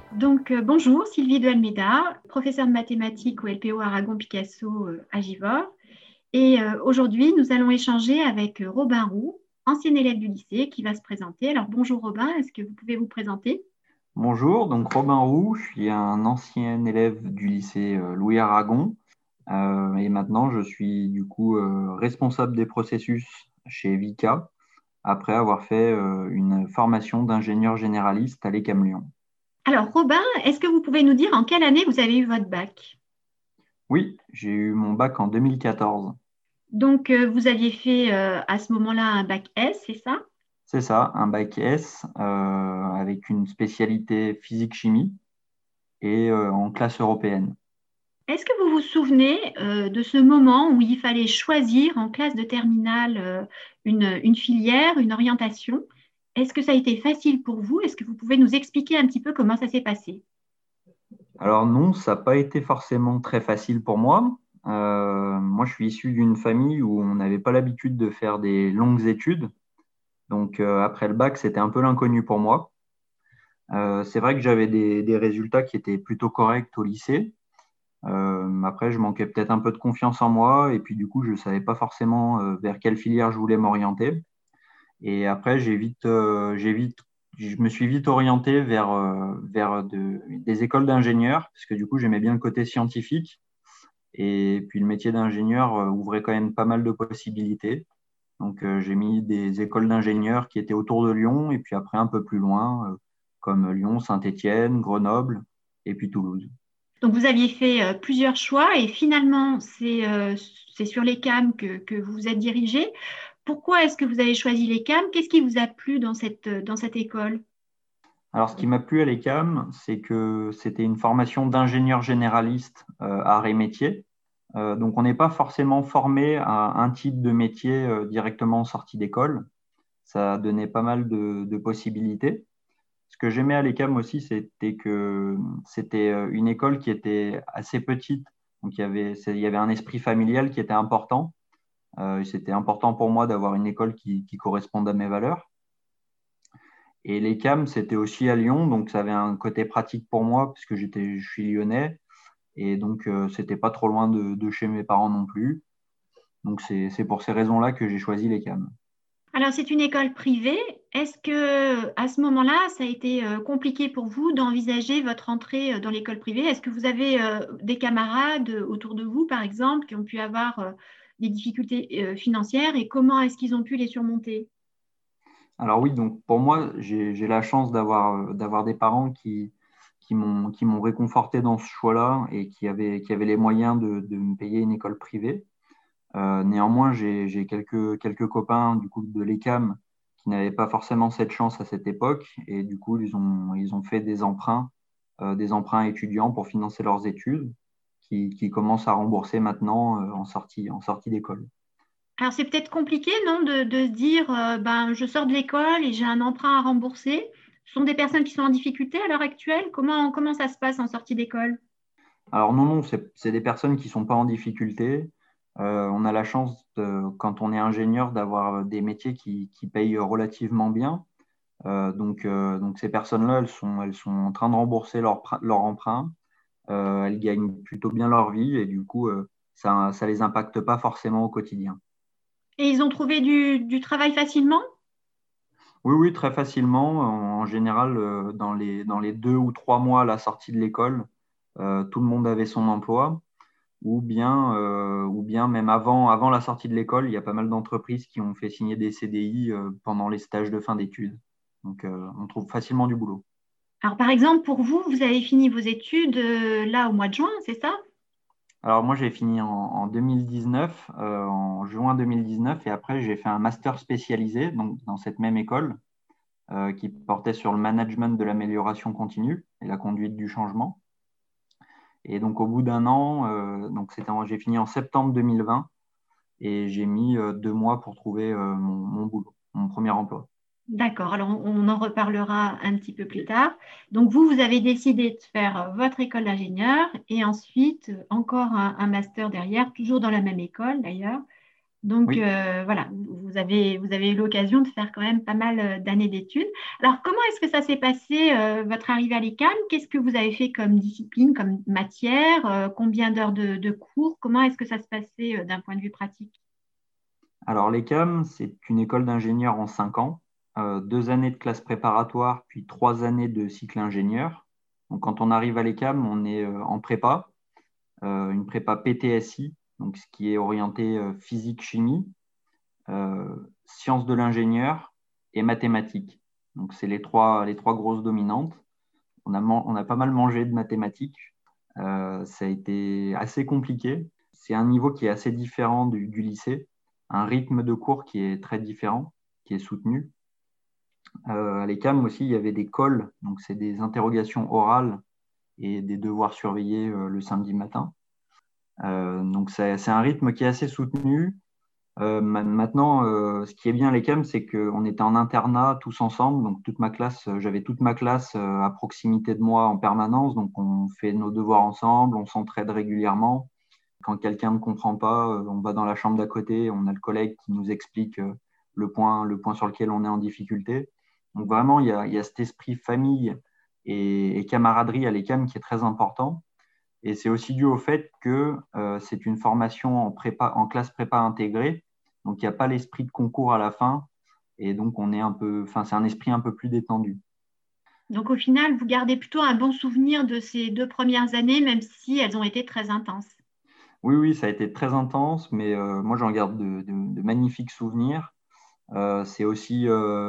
Donc, bonjour, Sylvie de Almeida, professeure de mathématiques au LPO Aragon Picasso à Givors. Et aujourd'hui, nous allons échanger avec Robin Roux, ancien élève du lycée, qui va se présenter. Alors, bonjour Robin, est-ce que vous pouvez vous présenter? Bonjour, donc Robin Roux, je suis un ancien élève du lycée Louis Aragon et maintenant je suis du coup responsable des processus chez Vica après avoir fait une formation d'ingénieur généraliste à l'ECAM Lyon. Alors, Robin, est-ce que vous pouvez nous dire en quelle année vous avez eu votre bac? Oui, j'ai eu mon bac en 2014. Donc, vous aviez fait à ce moment-là un bac S, c'est ça? C'est ça, un bac S avec une spécialité physique-chimie et en classe européenne. Est-ce que vous vous souvenez de ce moment où il fallait choisir en classe de terminale une filière, une orientation? Est-ce que ça a été facile pour vous? Est-ce que vous pouvez nous expliquer un petit peu comment ça s'est passé? Alors non, ça n'a pas été forcément très facile pour moi. Moi, je suis issu d'une famille où on n'avait pas l'habitude de faire des longues études. Donc, après le bac, c'était un peu l'inconnu pour moi. C'est vrai que j'avais des résultats qui étaient plutôt corrects au lycée. Après, je manquais peut-être un peu de confiance en moi. Et puis, du coup, je ne savais pas forcément vers quelle filière je voulais m'orienter. Et après, je me suis vite orienté vers des écoles d'ingénieurs, parce que du coup, j'aimais bien le côté scientifique. Et puis, le métier d'ingénieur ouvrait quand même pas mal de possibilités. Donc, j'ai mis des écoles d'ingénieurs qui étaient autour de Lyon, et puis après, un peu plus loin, comme Lyon, Saint-Étienne, Grenoble, et puis Toulouse. Donc, vous aviez fait plusieurs choix et finalement, c'est sur l'ECAM que vous vous êtes dirigé. Pourquoi est-ce que vous avez choisi l'ECAM? Qu'est-ce qui vous a plu dans cette école? Alors, ce qui m'a plu à l'ECAM, c'est que c'était une formation d'ingénieur généraliste arts et métiers. Donc, on n'est pas forcément formé à un type de métier directement en sortie d'école. Ça donnait pas mal de possibilités. Ce que j'aimais à l'ECAM aussi, c'était que c'était une école qui était assez petite. Donc, il y avait un esprit familial qui était important. C'était important pour moi d'avoir une école qui corresponde à mes valeurs. Et l'ECAM, c'était aussi à Lyon, donc ça avait un côté pratique pour moi, puisque je suis lyonnais. Et donc, c'était pas trop loin de chez mes parents non plus. Donc, c'est pour ces raisons-là que j'ai choisi l'ECAM. Alors, c'est une école privée. Est-ce que à ce moment-là, ça a été compliqué pour vous d'envisager votre entrée dans l'école privée? Est-ce que vous avez des camarades autour de vous, par exemple, qui ont pu avoir des difficultés financières et comment est-ce qu'ils ont pu les surmonter? Alors oui, donc pour moi, j'ai la chance d'avoir des parents qui m'ont réconforté dans ce choix-là et qui avaient les moyens de me payer une école privée. Néanmoins, j'ai quelques copains du coup de l'ECAM qui n'avaient pas forcément cette chance à cette époque et du coup ils ont fait des emprunts étudiants pour financer leurs études qui commencent à rembourser maintenant en sortie d'école. Alors, c'est peut-être compliqué, non, de se dire, ben, je sors de l'école et j'ai un emprunt à rembourser. Ce sont des personnes qui sont en difficulté à l'heure actuelle. Comment ça se passe en sortie d'école? Alors non, c'est des personnes qui sont pas en difficulté. On a la chance, quand on est ingénieur, d'avoir des métiers qui payent relativement bien. Donc ces personnes-là, elles sont en train de rembourser leur emprunt. Elles gagnent plutôt bien leur vie et du coup, ça les impacte pas forcément au quotidien. Et ils ont trouvé du travail facilement? Oui, très facilement. En général, dans les 2 ou 3 mois à la sortie de l'école, tout le monde avait son emploi. Ou bien même avant la sortie de l'école, il y a pas mal d'entreprises qui ont fait signer des CDI pendant les stages de fin d'études. Donc, on trouve facilement du boulot. Alors, par exemple, pour vous, vous avez fini vos études là au mois de juin, c'est ça? Alors, moi, j'ai fini en 2019, en juin 2019, et après, j'ai fait un master spécialisé donc, dans cette même école qui portait sur le management de l'amélioration continue et la conduite du changement. Et donc, au bout d'un an, j'ai fini en septembre 2020 et j'ai mis 2 mois pour trouver mon boulot, mon premier emploi. D'accord, alors on en reparlera un petit peu plus tard. Donc vous avez décidé de faire votre école d'ingénieur et ensuite encore un master derrière, toujours dans la même école d'ailleurs. Donc Oui. voilà, vous avez eu l'occasion de faire quand même pas mal d'années d'études. Alors comment est-ce que ça s'est passé, votre arrivée à l'ECAM? Qu'est-ce que vous avez fait comme discipline, comme matière? Combien d'heures de cours? Comment est-ce que ça se passait d'un point de vue pratique? Alors, l'ECAM, c'est une école d'ingénieurs en 5 ans, 2 années de classe préparatoire, puis 3 années de cycle ingénieur. Donc, quand on arrive à l'ECAM, on est en prépa, une prépa PTSI, donc ce qui est orienté physique-chimie, sciences de l'ingénieur et mathématiques. Donc, c'est les trois grosses dominantes. On a pas mal mangé de mathématiques. Ça a été assez compliqué. C'est un niveau qui est assez différent du lycée, un rythme de cours qui est très différent, qui est soutenu. À l'ECAM aussi, il y avait des cols, donc c'est des interrogations orales et des devoirs surveillés le samedi matin. Donc c'est un rythme qui est assez soutenu. Maintenant, ce qui est bien à l'ECAM, c'est qu'on était en internat tous ensemble, donc j'avais toute ma classe à proximité de moi en permanence, donc on fait nos devoirs ensemble, on s'entraide régulièrement. Quand quelqu'un ne comprend pas, on va dans la chambre d'à côté, on a le collègue qui nous explique le point sur lequel on est en difficulté. Donc vraiment, il y a cet esprit famille et camaraderie à l'ECAM qui est très important. Et c'est aussi dû au fait que c'est une formation en classe prépa intégrée. Donc, il n'y a pas l'esprit de concours à la fin. Et donc, c'est un esprit un peu plus détendu. Donc au final, vous gardez plutôt un bon souvenir de ces 2 premières années, même si elles ont été très intenses. Oui, oui, ça a été très intense, mais moi, j'en garde de magnifiques souvenirs. C'est aussi,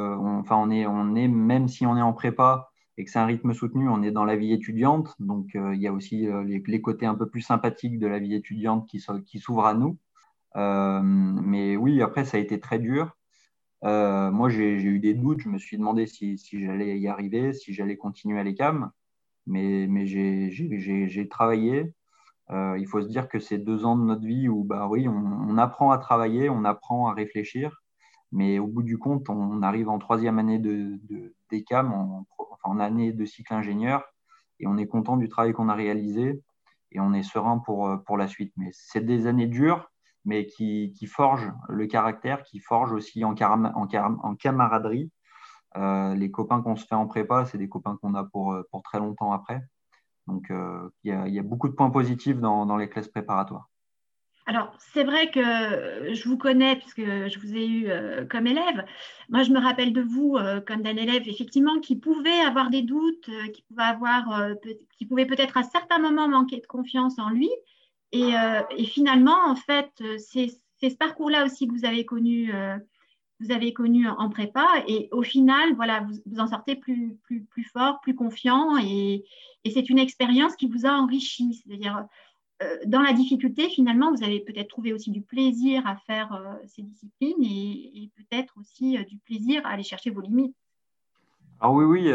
même si on est en prépa et que c'est un rythme soutenu, on est dans la vie étudiante. Donc, il y a aussi les côtés un peu plus sympathiques de la vie étudiante qui s'ouvrent à nous. Mais oui, après, ça a été très dur. Moi, j'ai eu des doutes. Je me suis demandé si j'allais y arriver, si j'allais continuer à l'ECAM. Mais j'ai travaillé. Il faut se dire que c'est 2 ans de notre vie où, bah oui, on apprend à travailler, on apprend à réfléchir. Mais au bout du compte, on arrive en 3e année d'ECAM, en année de cycle ingénieur, et on est content du travail qu'on a réalisé et on est serein pour la suite. Mais c'est des années dures, mais qui forgent le caractère, qui forgent aussi en camaraderie. Les copains qu'on se fait en prépa, c'est des copains qu'on a pour très longtemps après. Donc, il y a beaucoup de points positifs dans les classes préparatoires. Alors, c'est vrai que je vous connais puisque je vous ai eu comme élève. Moi, je me rappelle de vous comme d'un élève, effectivement, qui pouvait avoir des doutes, qui pouvait peut-être à certains moments manquer de confiance en lui. Et finalement, en fait, c'est ce parcours-là aussi que vous avez connu en prépa. Et au final, voilà, vous en sortez plus fort, plus confiant. Et c'est une expérience qui vous a enrichi. C'est-à-dire, dans la difficulté, finalement, vous avez peut-être trouvé aussi du plaisir à faire ces disciplines et peut-être aussi du plaisir à aller chercher vos limites. Alors oui, oui,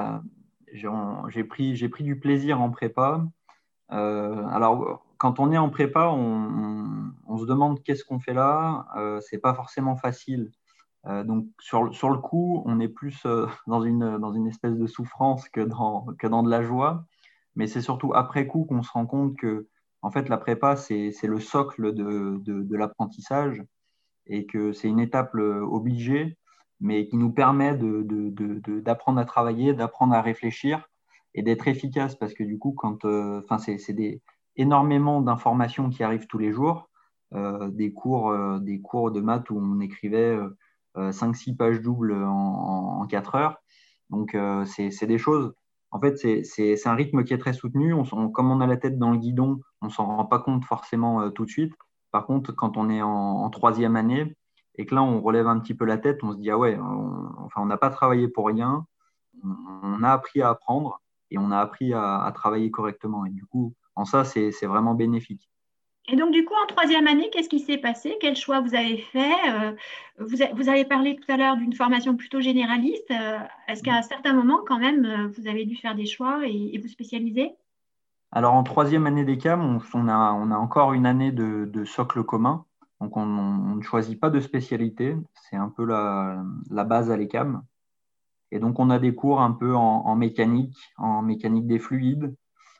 j'ai pris du plaisir en prépa. Alors, quand on est en prépa, on se demande qu'est-ce qu'on fait là. C'est pas forcément facile. Donc sur le coup, on est plus dans une espèce de souffrance que dans de la joie. Mais c'est surtout après coup qu'on se rend compte que en fait la prépa c'est le socle de l'apprentissage et que c'est une étape obligée, mais qui nous permet d'apprendre à travailler, d'apprendre à réfléchir et d'être efficace parce que du coup c'est énormément d'informations qui arrivent tous les jours, des cours de maths où on écrivait 5-6 pages doubles en 4 heures. Donc, c'est des choses. En fait, c'est un rythme qui est très soutenu. Comme on a la tête dans le guidon, on ne s'en rend pas compte forcément tout de suite. Par contre, quand on est en 3e année et que là, on relève un petit peu la tête, on se dit, ah ouais, on n'a pas travaillé pour rien. On a appris à apprendre et on a appris à travailler correctement. Et du coup, en ça, c'est vraiment bénéfique. Et donc, du coup, en 3e année, qu'est-ce qui s'est passé? Quel choix vous avez fait? Vous avez parlé tout à l'heure d'une formation plutôt généraliste. Est-ce qu'à un certain moment, quand même, vous avez dû faire des choix et vous spécialiser? Alors, en 3e année d'ECAM, on a encore une année de socle commun. Donc, on ne choisit pas de spécialité. C'est un peu la base à l'ECAM. Et donc, on a des cours un peu en mécanique des fluides.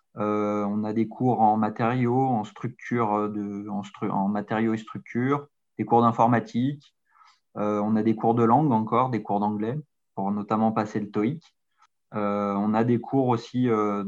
On a des cours en matériaux, en matériaux et structures, des cours d'informatique. On a des cours de langue encore, des cours d'anglais, pour notamment passer le TOEIC. On a des cours aussi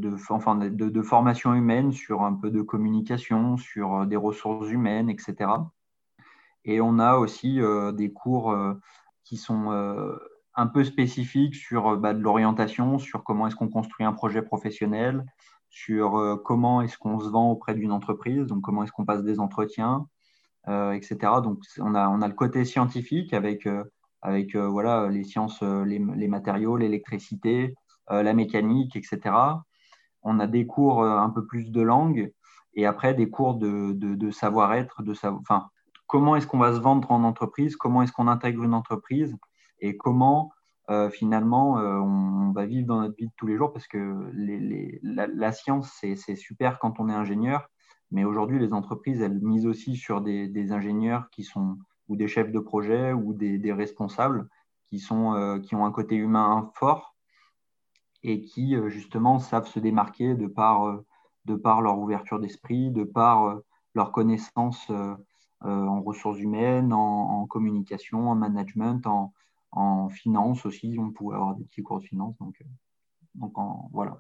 de formation humaine sur un peu de communication, sur des ressources humaines, etc. Et on a aussi des cours qui sont un peu spécifiques sur de l'orientation, sur comment est-ce qu'on construit un projet professionnel, sur comment est-ce qu'on se vend auprès d'une entreprise, donc comment est-ce qu'on passe des entretiens, etc. Donc, on a le côté scientifique avec voilà, les sciences, les matériaux, l'électricité, la mécanique, etc. On a des cours un peu plus de langue et après des cours de savoir-être, comment est-ce qu'on va se vendre en entreprise, comment est-ce qu'on intègre une entreprise et comment finalement on va vivre dans notre vie de tous les jours parce que la science, c'est super quand on est ingénieur, mais aujourd'hui, les entreprises, elles misent aussi sur des ingénieurs ou des chefs de projet ou des responsables qui ont un côté humain fort et qui, justement, savent se démarquer de par leur ouverture d'esprit, de par leur connaissance en ressources humaines, en communication, en management, en finance aussi. On pouvait avoir des petits cours de finance. Voilà.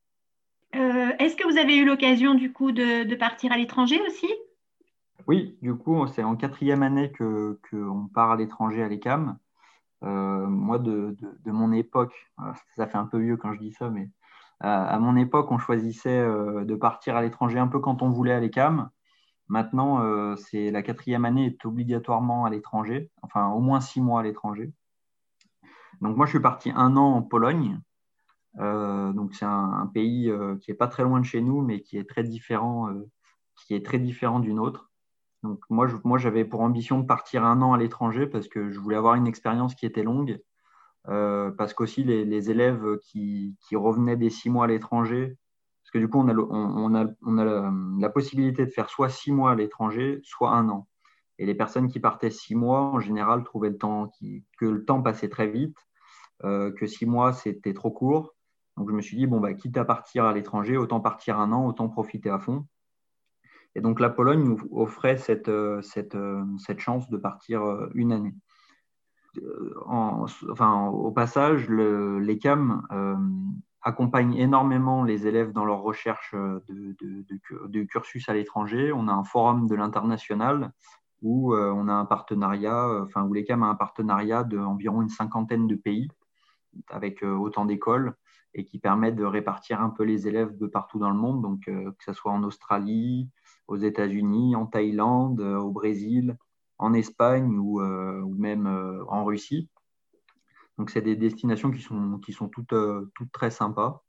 Est-ce que vous avez eu l'occasion du coup de partir à l'étranger aussi? Oui, du coup, c'est en 4e année qu'on part à l'étranger à l'ECAM. Moi, de mon époque, ça fait un peu vieux quand je dis ça, mais à mon époque, on choisissait de partir à l'étranger un peu quand on voulait à l'ECAM. Maintenant, c'est la 4e année est obligatoirement à l'étranger, enfin au moins 6 mois à l'étranger. Donc moi, je suis parti 1 an en Pologne. Donc c'est un pays qui est pas très loin de chez nous, mais qui est très différent d'une autre. Donc moi, j'avais pour ambition de partir 1 an à l'étranger parce que je voulais avoir une expérience qui était longue. Parce qu'aussi les élèves qui revenaient des 6 mois à l'étranger, parce que du coup, on a la possibilité de faire soit 6 mois à l'étranger, soit 1 an. Et les personnes qui partaient 6 mois, en général, trouvaient que le temps passait très vite, que 6 mois, c'était trop court. Donc, je me suis dit, quitte à partir à l'étranger, autant partir 1 an, autant profiter à fond. Et donc, la Pologne nous offrait cette chance de partir 1 année. Au passage, l'ECAM accompagne énormément les élèves dans leur recherche de cursus à l'étranger. On a un forum de l'international où on a un partenariat, où l'ECAM a un partenariat d'environ une 50aine de pays avec autant d'écoles et qui permet de répartir un peu les élèves de partout dans le monde, donc que ce soit en Australie, aux États-Unis, en Thaïlande, au Brésil, en Espagne ou même en Russie. Donc, c'est des destinations qui sont toutes très sympas.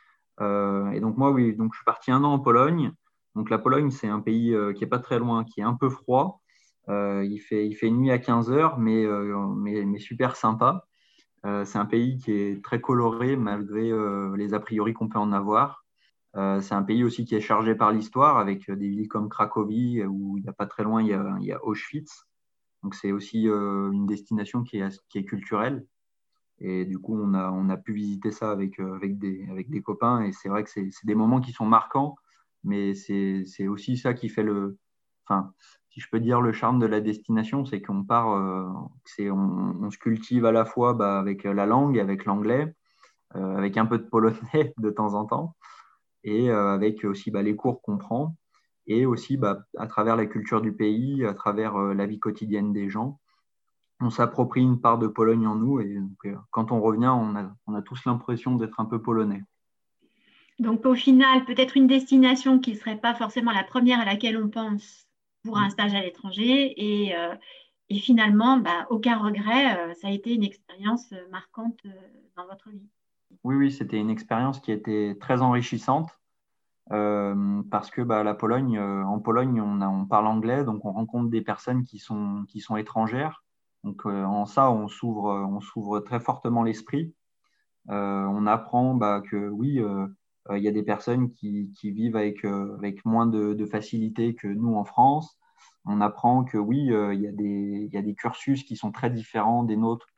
Et donc, moi, oui, donc, je suis parti 1 an en Pologne. Donc, la Pologne, c'est un pays qui n'est pas très loin, qui est un peu froid. Il fait nuit à 15 heures, mais super sympa. C'est un pays qui est très coloré malgré les a priori qu'on peut en avoir. C'est un pays aussi qui est chargé par l'histoire avec des villes comme Cracovie où il n'y a pas très loin, il y a Auschwitz. Donc c'est aussi une destination qui est culturelle. Et du coup, on a pu visiter ça avec des copains. Et c'est vrai que c'est des moments qui sont marquants, mais c'est aussi ça qui fait si je peux dire, le charme de la destination, c'est qu'on part, on se cultive à la fois avec la langue, avec l'anglais, avec un peu de polonais de temps en temps, et avec aussi les cours qu'on prend, et aussi à travers la culture du pays, à travers la vie quotidienne des gens. On s'approprie une part de Pologne en nous, et donc, quand on revient, on a tous l'impression d'être un peu polonais. Donc au final, peut-être une destination qui ne serait pas forcément la première à laquelle on pense pour un stage à l'étranger, et finalement, aucun regret, ça a été une expérience marquante dans votre vie. Oui, c'était une expérience qui était très enrichissante parce que en Pologne, on parle anglais, donc on rencontre des personnes qui sont étrangères. Donc en ça, on s'ouvre très fortement l'esprit. On apprend que oui, il y a des personnes qui vivent avec moins de facilité que nous en France. On apprend que oui, il y a des cursus qui sont très différents des nôtres,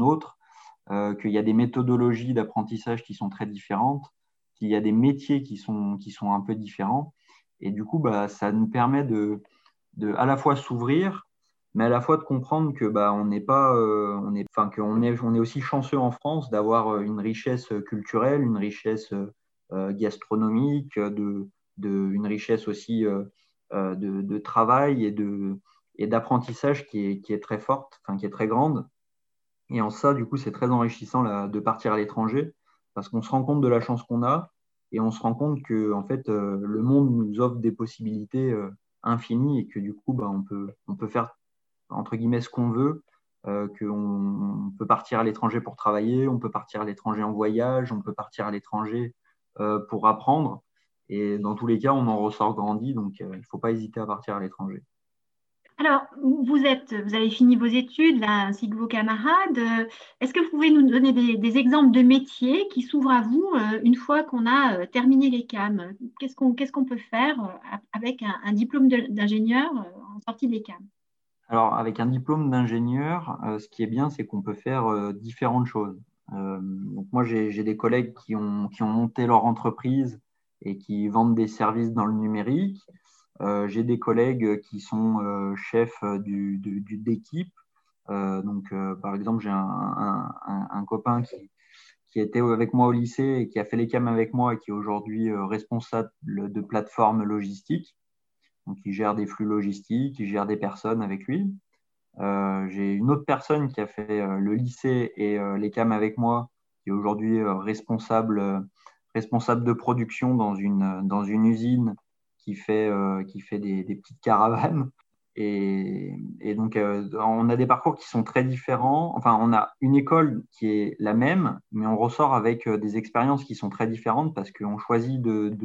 qu'il y a des méthodologies d'apprentissage qui sont très différentes, qu'il y a des métiers qui sont un peu différents. Et du coup, ça nous permet de à la fois s'ouvrir, mais à la fois de comprendre que on n'est pas, qu'on est aussi chanceux en France d'avoir une richesse culturelle, une richesse gastronomique, une richesse aussi de travail et d'apprentissage qui est très forte, qui est très grande. Et en ça, du coup, c'est très enrichissant là, de partir à l'étranger parce qu'on se rend compte de la chance qu'on a et on se rend compte que en fait, le monde nous offre des possibilités infinies et que du coup, on peut faire entre guillemets ce qu'on veut, qu'on peut partir à l'étranger pour travailler, on peut partir à l'étranger en voyage, on peut partir à l'étranger pour apprendre. Et dans tous les cas, on en ressort grandi, donc il ne faut pas hésiter à partir à l'étranger. Alors, vous avez fini vos études, là, ainsi que vos camarades. Est-ce que vous pouvez nous donner des exemples de métiers qui s'ouvrent à vous une fois qu'on a terminé les CAM? Qu'est-ce qu'on peut faire avec un diplôme d'ingénieur en sortie des CAM? Alors, avec un diplôme d'ingénieur, ce qui est bien, c'est qu'on peut faire différentes choses. Donc moi, j'ai des collègues qui ont monté leur entreprise et qui vendent des services dans le numérique. J'ai des collègues qui sont chefs d'équipe. Par exemple, j'ai un copain qui était avec moi au lycée et qui a fait les CAM avec moi et qui est aujourd'hui responsable de plateforme logistique. Donc, il gère des flux logistiques, il gère des personnes avec lui. J'ai une autre personne qui a fait le lycée et les CAM avec moi, qui est aujourd'hui responsable de production dans une usine qui fait des petites caravanes. Et donc, on a des parcours qui sont très différents. Enfin, on a une école qui est la même, mais on ressort avec des expériences qui sont très différentes parce qu'on choisit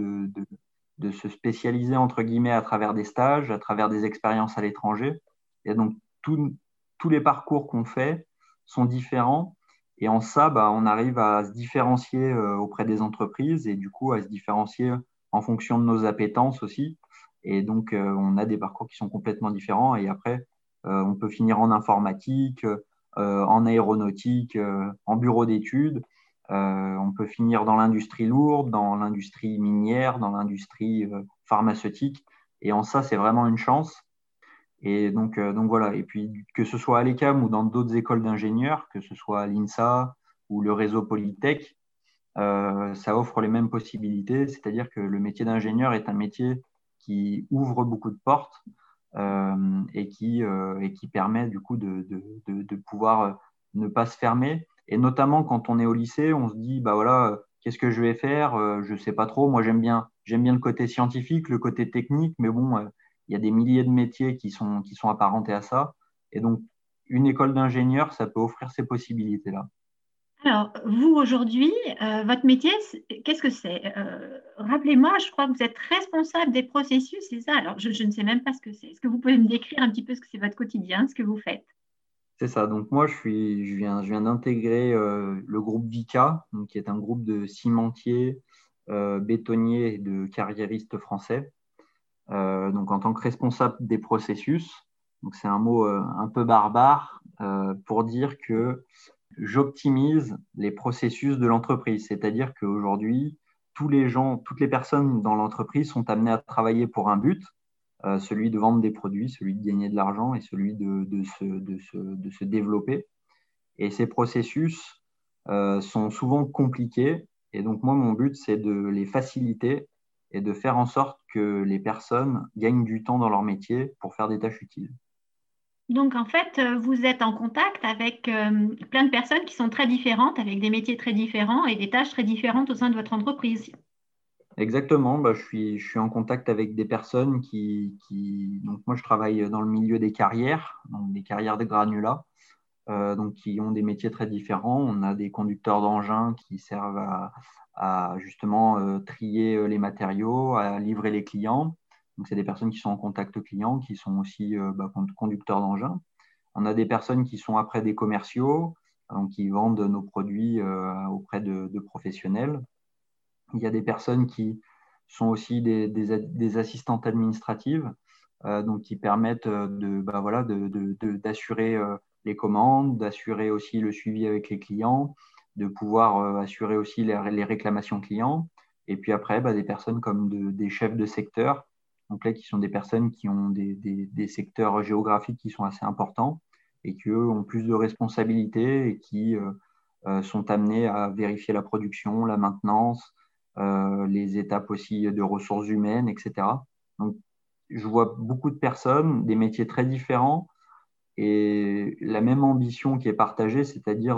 de se spécialiser, entre guillemets, à travers des stages, à travers des expériences à l'étranger. Et donc, tous les parcours qu'on fait sont différents. Et en ça, on arrive à se différencier auprès des entreprises et du coup à se différencier en fonction de nos appétences aussi. Et donc, on a des parcours qui sont complètement différents. Et après, on peut finir en informatique, en aéronautique, en bureau d'études. On peut finir dans l'industrie lourde, dans l'industrie minière, dans l'industrie pharmaceutique. Et en ça, c'est vraiment une chance. Et donc voilà. Et puis, que ce soit à l'ECAM ou dans d'autres écoles d'ingénieurs, que ce soit à l'INSA ou le réseau Polytech, ça offre les mêmes possibilités. C'est-à-dire que le métier d'ingénieur est un métier qui ouvre beaucoup de portes et qui permet du coup de pouvoir ne pas se fermer. Et notamment quand on est au lycée, on se dit, qu'est-ce que je vais faire? Je ne sais pas trop. Moi, j'aime bien le côté scientifique, le côté technique, mais bon, il y a des milliers de métiers qui sont apparentés à ça. Et donc, une école d'ingénieur, ça peut offrir ces possibilités-là. Alors, vous, aujourd'hui, votre métier, qu'est-ce que c'est? Rappelez-moi, je crois que vous êtes responsable des processus, c'est ça? Alors, je ne sais même pas ce que c'est. Est-ce que vous pouvez me décrire un petit peu ce que c'est votre quotidien, ce que vous faites? C'est ça. Donc, moi, je viens d'intégrer le groupe Vica, donc, qui est un groupe de cimentiers, bétonniers et de carriéristes français. Donc, en tant que responsable des processus, donc c'est un mot un peu barbare pour dire que j'optimise les processus de l'entreprise. C'est-à-dire qu'aujourd'hui, toutes les personnes dans l'entreprise sont amenées à travailler pour un but, celui de vendre des produits, celui de gagner de l'argent et celui de se développer. Et ces processus sont souvent compliqués. Et donc, moi, mon but, c'est de les faciliter et de faire en sorte que les personnes gagnent du temps dans leur métier pour faire des tâches utiles. Donc, en fait, vous êtes en contact avec plein de personnes qui sont très différentes, avec des métiers très différents et des tâches très différentes au sein de votre entreprise. Exactement, je suis en contact avec des personnes donc moi je travaille dans le milieu des carrières, donc des carrières de granulats, donc qui ont des métiers très différents. On a des conducteurs d'engins qui servent à justement trier les matériaux, à livrer les clients. Donc c'est des personnes qui sont en contact client, qui sont aussi conducteurs d'engins. On a des personnes qui sont après des commerciaux, donc qui vendent nos produits auprès de professionnels. Il y a des personnes qui sont aussi des assistantes administratives, donc qui permettent d'assurer les commandes, d'assurer aussi le suivi avec les clients, de pouvoir assurer aussi les réclamations clients. Et puis après, des personnes comme des chefs de secteur Donc là, qui sont des personnes qui ont des secteurs géographiques qui sont assez importants et qui, eux, ont plus de responsabilités et qui sont amenés à vérifier la production, la maintenance, les étapes aussi de ressources humaines, etc. Donc, je vois beaucoup de personnes, des métiers très différents et la même ambition qui est partagée, c'est-à-dire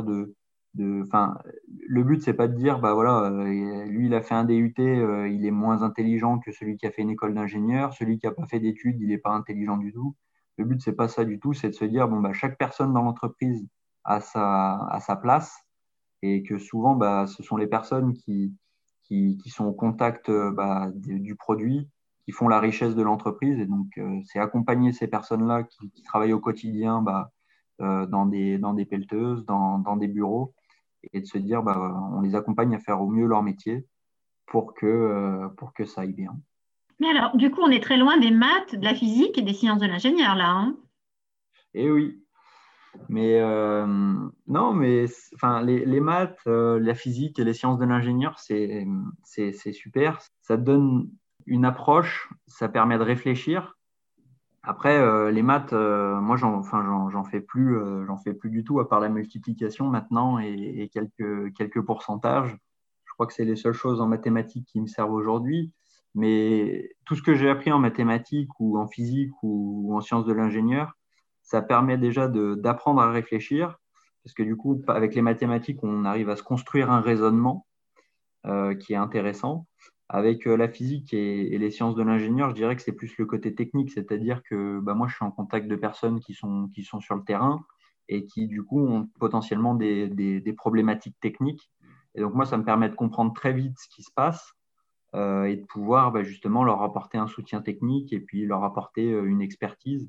le but, c'est pas de dire, bah voilà, lui, il a fait un DUT, il est moins intelligent que celui qui a fait une école d'ingénieur, celui qui n'a pas fait d'études, il n'est pas intelligent du tout. Le but, c'est pas ça du tout, c'est de se dire, bon, bah, chaque personne dans l'entreprise a sa place et que souvent, bah, ce sont les personnes qui sont au contact du produit, qui font la richesse de l'entreprise. Et donc, c'est accompagner ces personnes-là qui travaillent au quotidien dans des pelleteuses, dans des bureaux, et de se dire, on les accompagne à faire au mieux leur métier pour que ça aille bien. Mais alors, du coup, on est très loin des maths, de la physique et des sciences de l'ingénieur, là. Hein. Eh oui. Mais non, mais enfin, les maths, la physique et les sciences de l'ingénieur, c'est super. Ça donne une approche, ça permet de réfléchir. Après, les maths, moi, j'en fais plus du tout, à part la multiplication maintenant et quelques pourcentages. Je crois que c'est les seules choses en mathématiques qui me servent aujourd'hui. Mais tout ce que j'ai appris en mathématiques ou en physique ou en sciences de l'ingénieur, ça permet déjà d'apprendre à réfléchir. Parce que du coup, avec les mathématiques, on arrive à se construire un raisonnement qui est intéressant. Avec la physique et les sciences de l'ingénieur, je dirais que c'est plus le côté technique, c'est-à-dire que moi, je suis en contact de personnes qui sont sur le terrain et qui, du coup, ont potentiellement des problématiques techniques. Et donc, moi, ça me permet de comprendre très vite ce qui se passe et de pouvoir justement leur apporter un soutien technique et puis leur apporter une expertise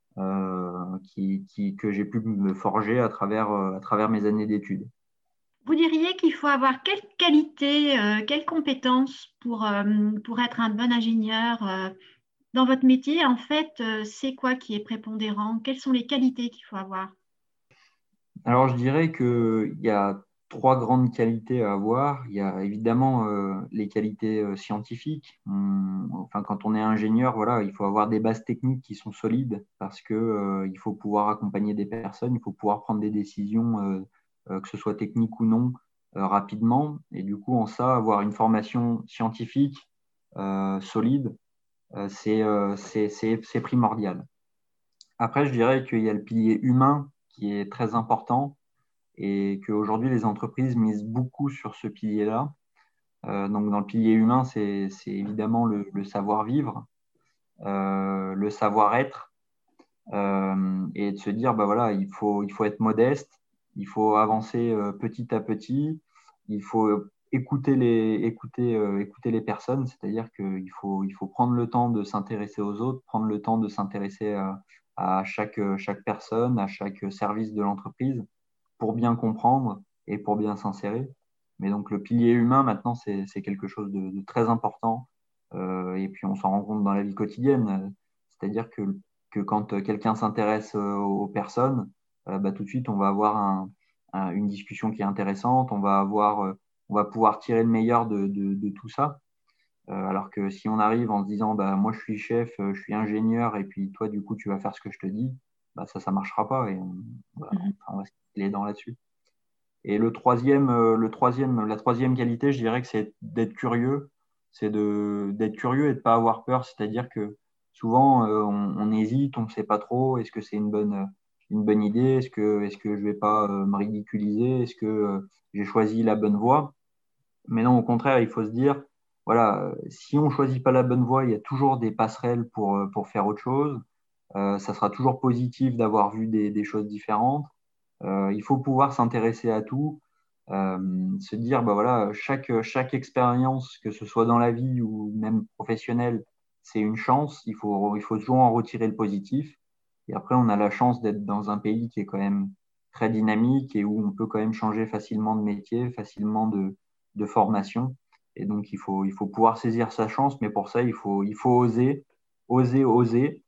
que j'ai pu me forger à travers mes années d'études. Vous diriez qu'il faut avoir quelles qualités, quelles compétences pour être un bon ingénieur dans votre métier? En fait, c'est quoi qui est prépondérant? Quelles sont les qualités qu'il faut avoir? Alors, je dirais qu'il y a 3 grandes qualités à avoir. Il y a évidemment les qualités scientifiques. Quand on est ingénieur, voilà, il faut avoir des bases techniques qui sont solides parce que il faut pouvoir accompagner des personnes, il faut pouvoir prendre des décisions, que ce soit technique ou non, rapidement. Et du coup, en ça, avoir une formation scientifique solide, c'est primordial. Après, je dirais qu'il y a le pilier humain qui est très important et qu'aujourd'hui, les entreprises misent beaucoup sur ce pilier-là. Donc, dans le pilier humain, c'est évidemment le savoir-vivre, le savoir-être et de se dire, voilà, il faut être modeste, il faut avancer petit à petit, il faut écouter les personnes, c'est-à-dire qu'il faut prendre le temps de s'intéresser aux autres, prendre le temps de s'intéresser à chaque personne, à chaque service de l'entreprise pour bien comprendre et pour bien s'insérer. Mais donc le pilier humain, maintenant, c'est quelque chose de très important. Et puis on s'en rend compte dans la vie quotidienne. C'est-à-dire que quand quelqu'un s'intéresse aux personnes, tout de suite, on va avoir une discussion qui est intéressante, on va pouvoir tirer le meilleur de tout ça. Alors que si on arrive en se disant, moi je suis chef, je suis ingénieur, et puis toi, du coup, tu vas faire ce que je te dis, ça marchera pas et on va se les dents là-dessus. Et la troisième qualité, je dirais que c'est d'être curieux, d'être curieux et de pas avoir peur. C'est-à-dire que souvent, on hésite, on ne sait pas trop, est-ce que c'est une bonne idée, est-ce que je vais pas me ridiculiser, est-ce que j'ai choisi la bonne voie? Mais non, au contraire, il faut se dire, voilà, si on choisit pas la bonne voie, il y a toujours des passerelles pour faire autre chose. Ça sera toujours positif d'avoir vu des choses différentes. Il faut pouvoir s'intéresser à tout, se dire, voilà, chaque expérience, que ce soit dans la vie ou même professionnelle, c'est une chance. Il faut toujours en retirer le positif. Et après, on a la chance d'être dans un pays qui est quand même très dynamique et où on peut quand même changer facilement de métier, facilement de formation. Et donc, il faut pouvoir saisir sa chance, mais pour ça, il faut oser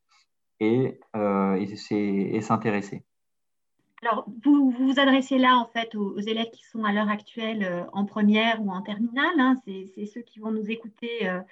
et s'intéresser. Alors, vous vous adressez là, en fait, aux élèves qui sont à l'heure actuelle en première ou en terminale. Hein. C'est ceux qui vont nous écouter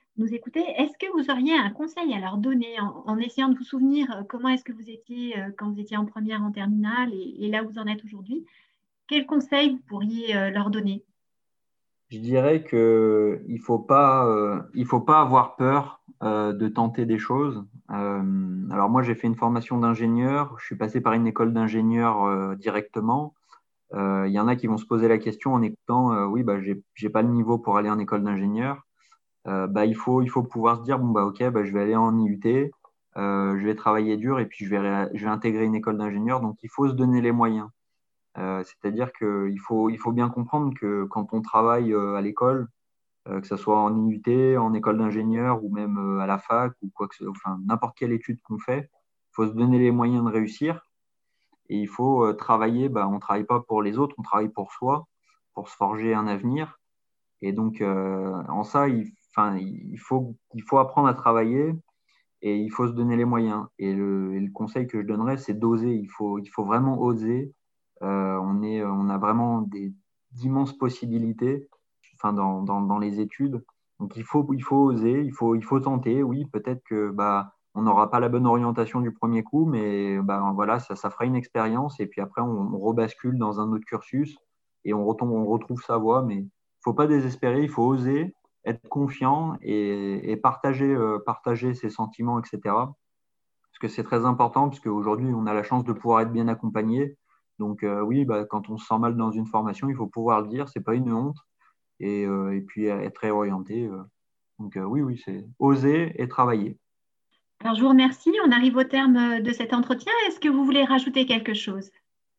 nous écouter. Est-ce que vous auriez un conseil à leur donner en essayant de vous souvenir comment est-ce que vous étiez quand vous étiez en première, en terminale et là où vous en êtes aujourd'hui? Quel conseil vous pourriez leur donner? Je dirais que il faut pas avoir peur de tenter des choses. Alors moi, j'ai fait une formation d'ingénieur. Je suis passé par une école d'ingénieur directement. Il y en a qui vont se poser la question en écoutant, oui, bah j'ai pas le niveau pour aller en école d'ingénieur. Il faut pouvoir se dire bon bah ok, bah je vais aller en IUT, je vais travailler dur et puis je vais intégrer une école d'ingénieur. Donc il faut se donner les moyens. C'est-à-dire qu'il faut bien comprendre que quand on travaille à l'école, que ce soit en IUT, en école d'ingénieur ou même à la fac ou enfin n'importe quelle étude qu'on fait, il faut se donner les moyens de réussir et il faut travailler. On ne travaille pas pour les autres, on travaille pour soi, pour se forger un avenir. Et donc en ça, il faut apprendre à travailler et il faut se donner les moyens. Et le conseil que je donnerais, c'est d'oser. Il faut vraiment oser. On a vraiment d'immenses possibilités dans les études. Donc il faut oser, il faut tenter. Oui, peut-être que on n'aura pas la bonne orientation du premier coup, mais voilà, ça fera une expérience et puis après on rebascule dans un autre cursus et on retrouve sa voie. Mais il faut pas désespérer, il faut oser, être confiant et partager ses sentiments, etc. Parce que c'est très important, parce qu'aujourd'hui on a la chance de pouvoir être bien accompagné. Donc oui, quand on se sent mal dans une formation, il faut pouvoir le dire, c'est pas une honte, et puis être réorienté. Donc oui, c'est oser et travailler. Alors je vous remercie, on arrive au terme de cet entretien. Est-ce que vous voulez rajouter quelque chose?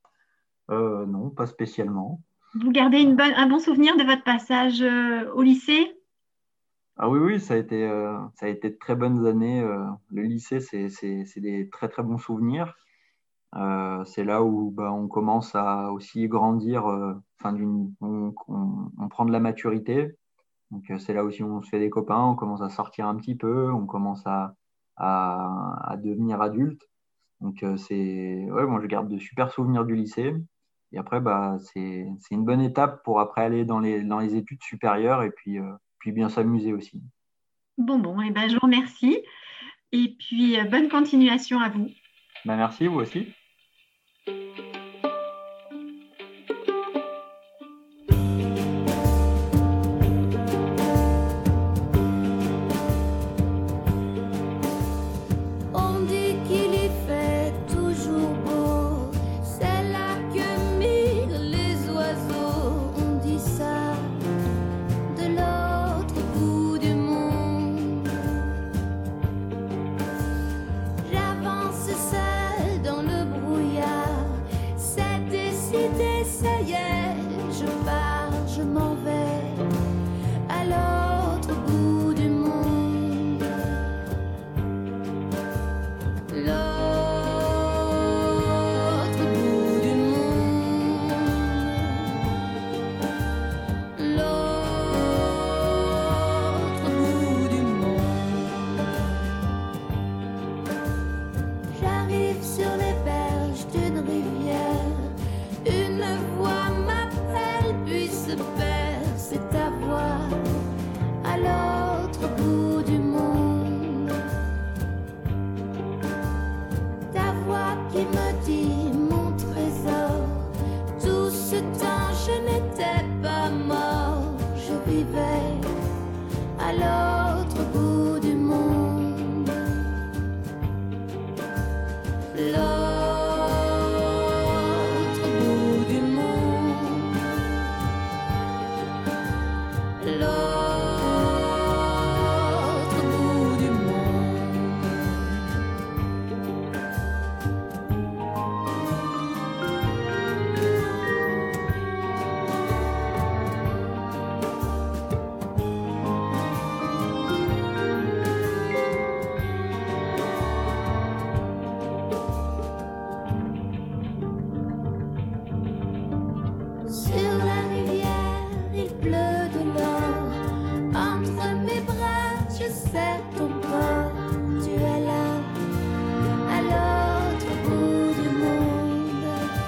Non, pas spécialement. Vous gardez un bon souvenir de votre passage au lycée? Ah oui, ça a été de très bonnes années. Le lycée, c'est des très très bons souvenirs. C'est là où on commence à aussi grandir, on prend de la maturité. Donc c'est là aussi où on se fait des copains, on commence à sortir un petit peu, on commence à devenir adulte. Donc je garde de super souvenirs du lycée. Et après c'est une bonne étape pour après aller dans les études supérieures et puis bien s'amuser aussi. Bon, je vous remercie. Et puis bonne continuation à vous. Merci, vous aussi.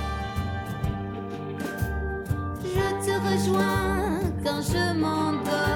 Quand je m'endors.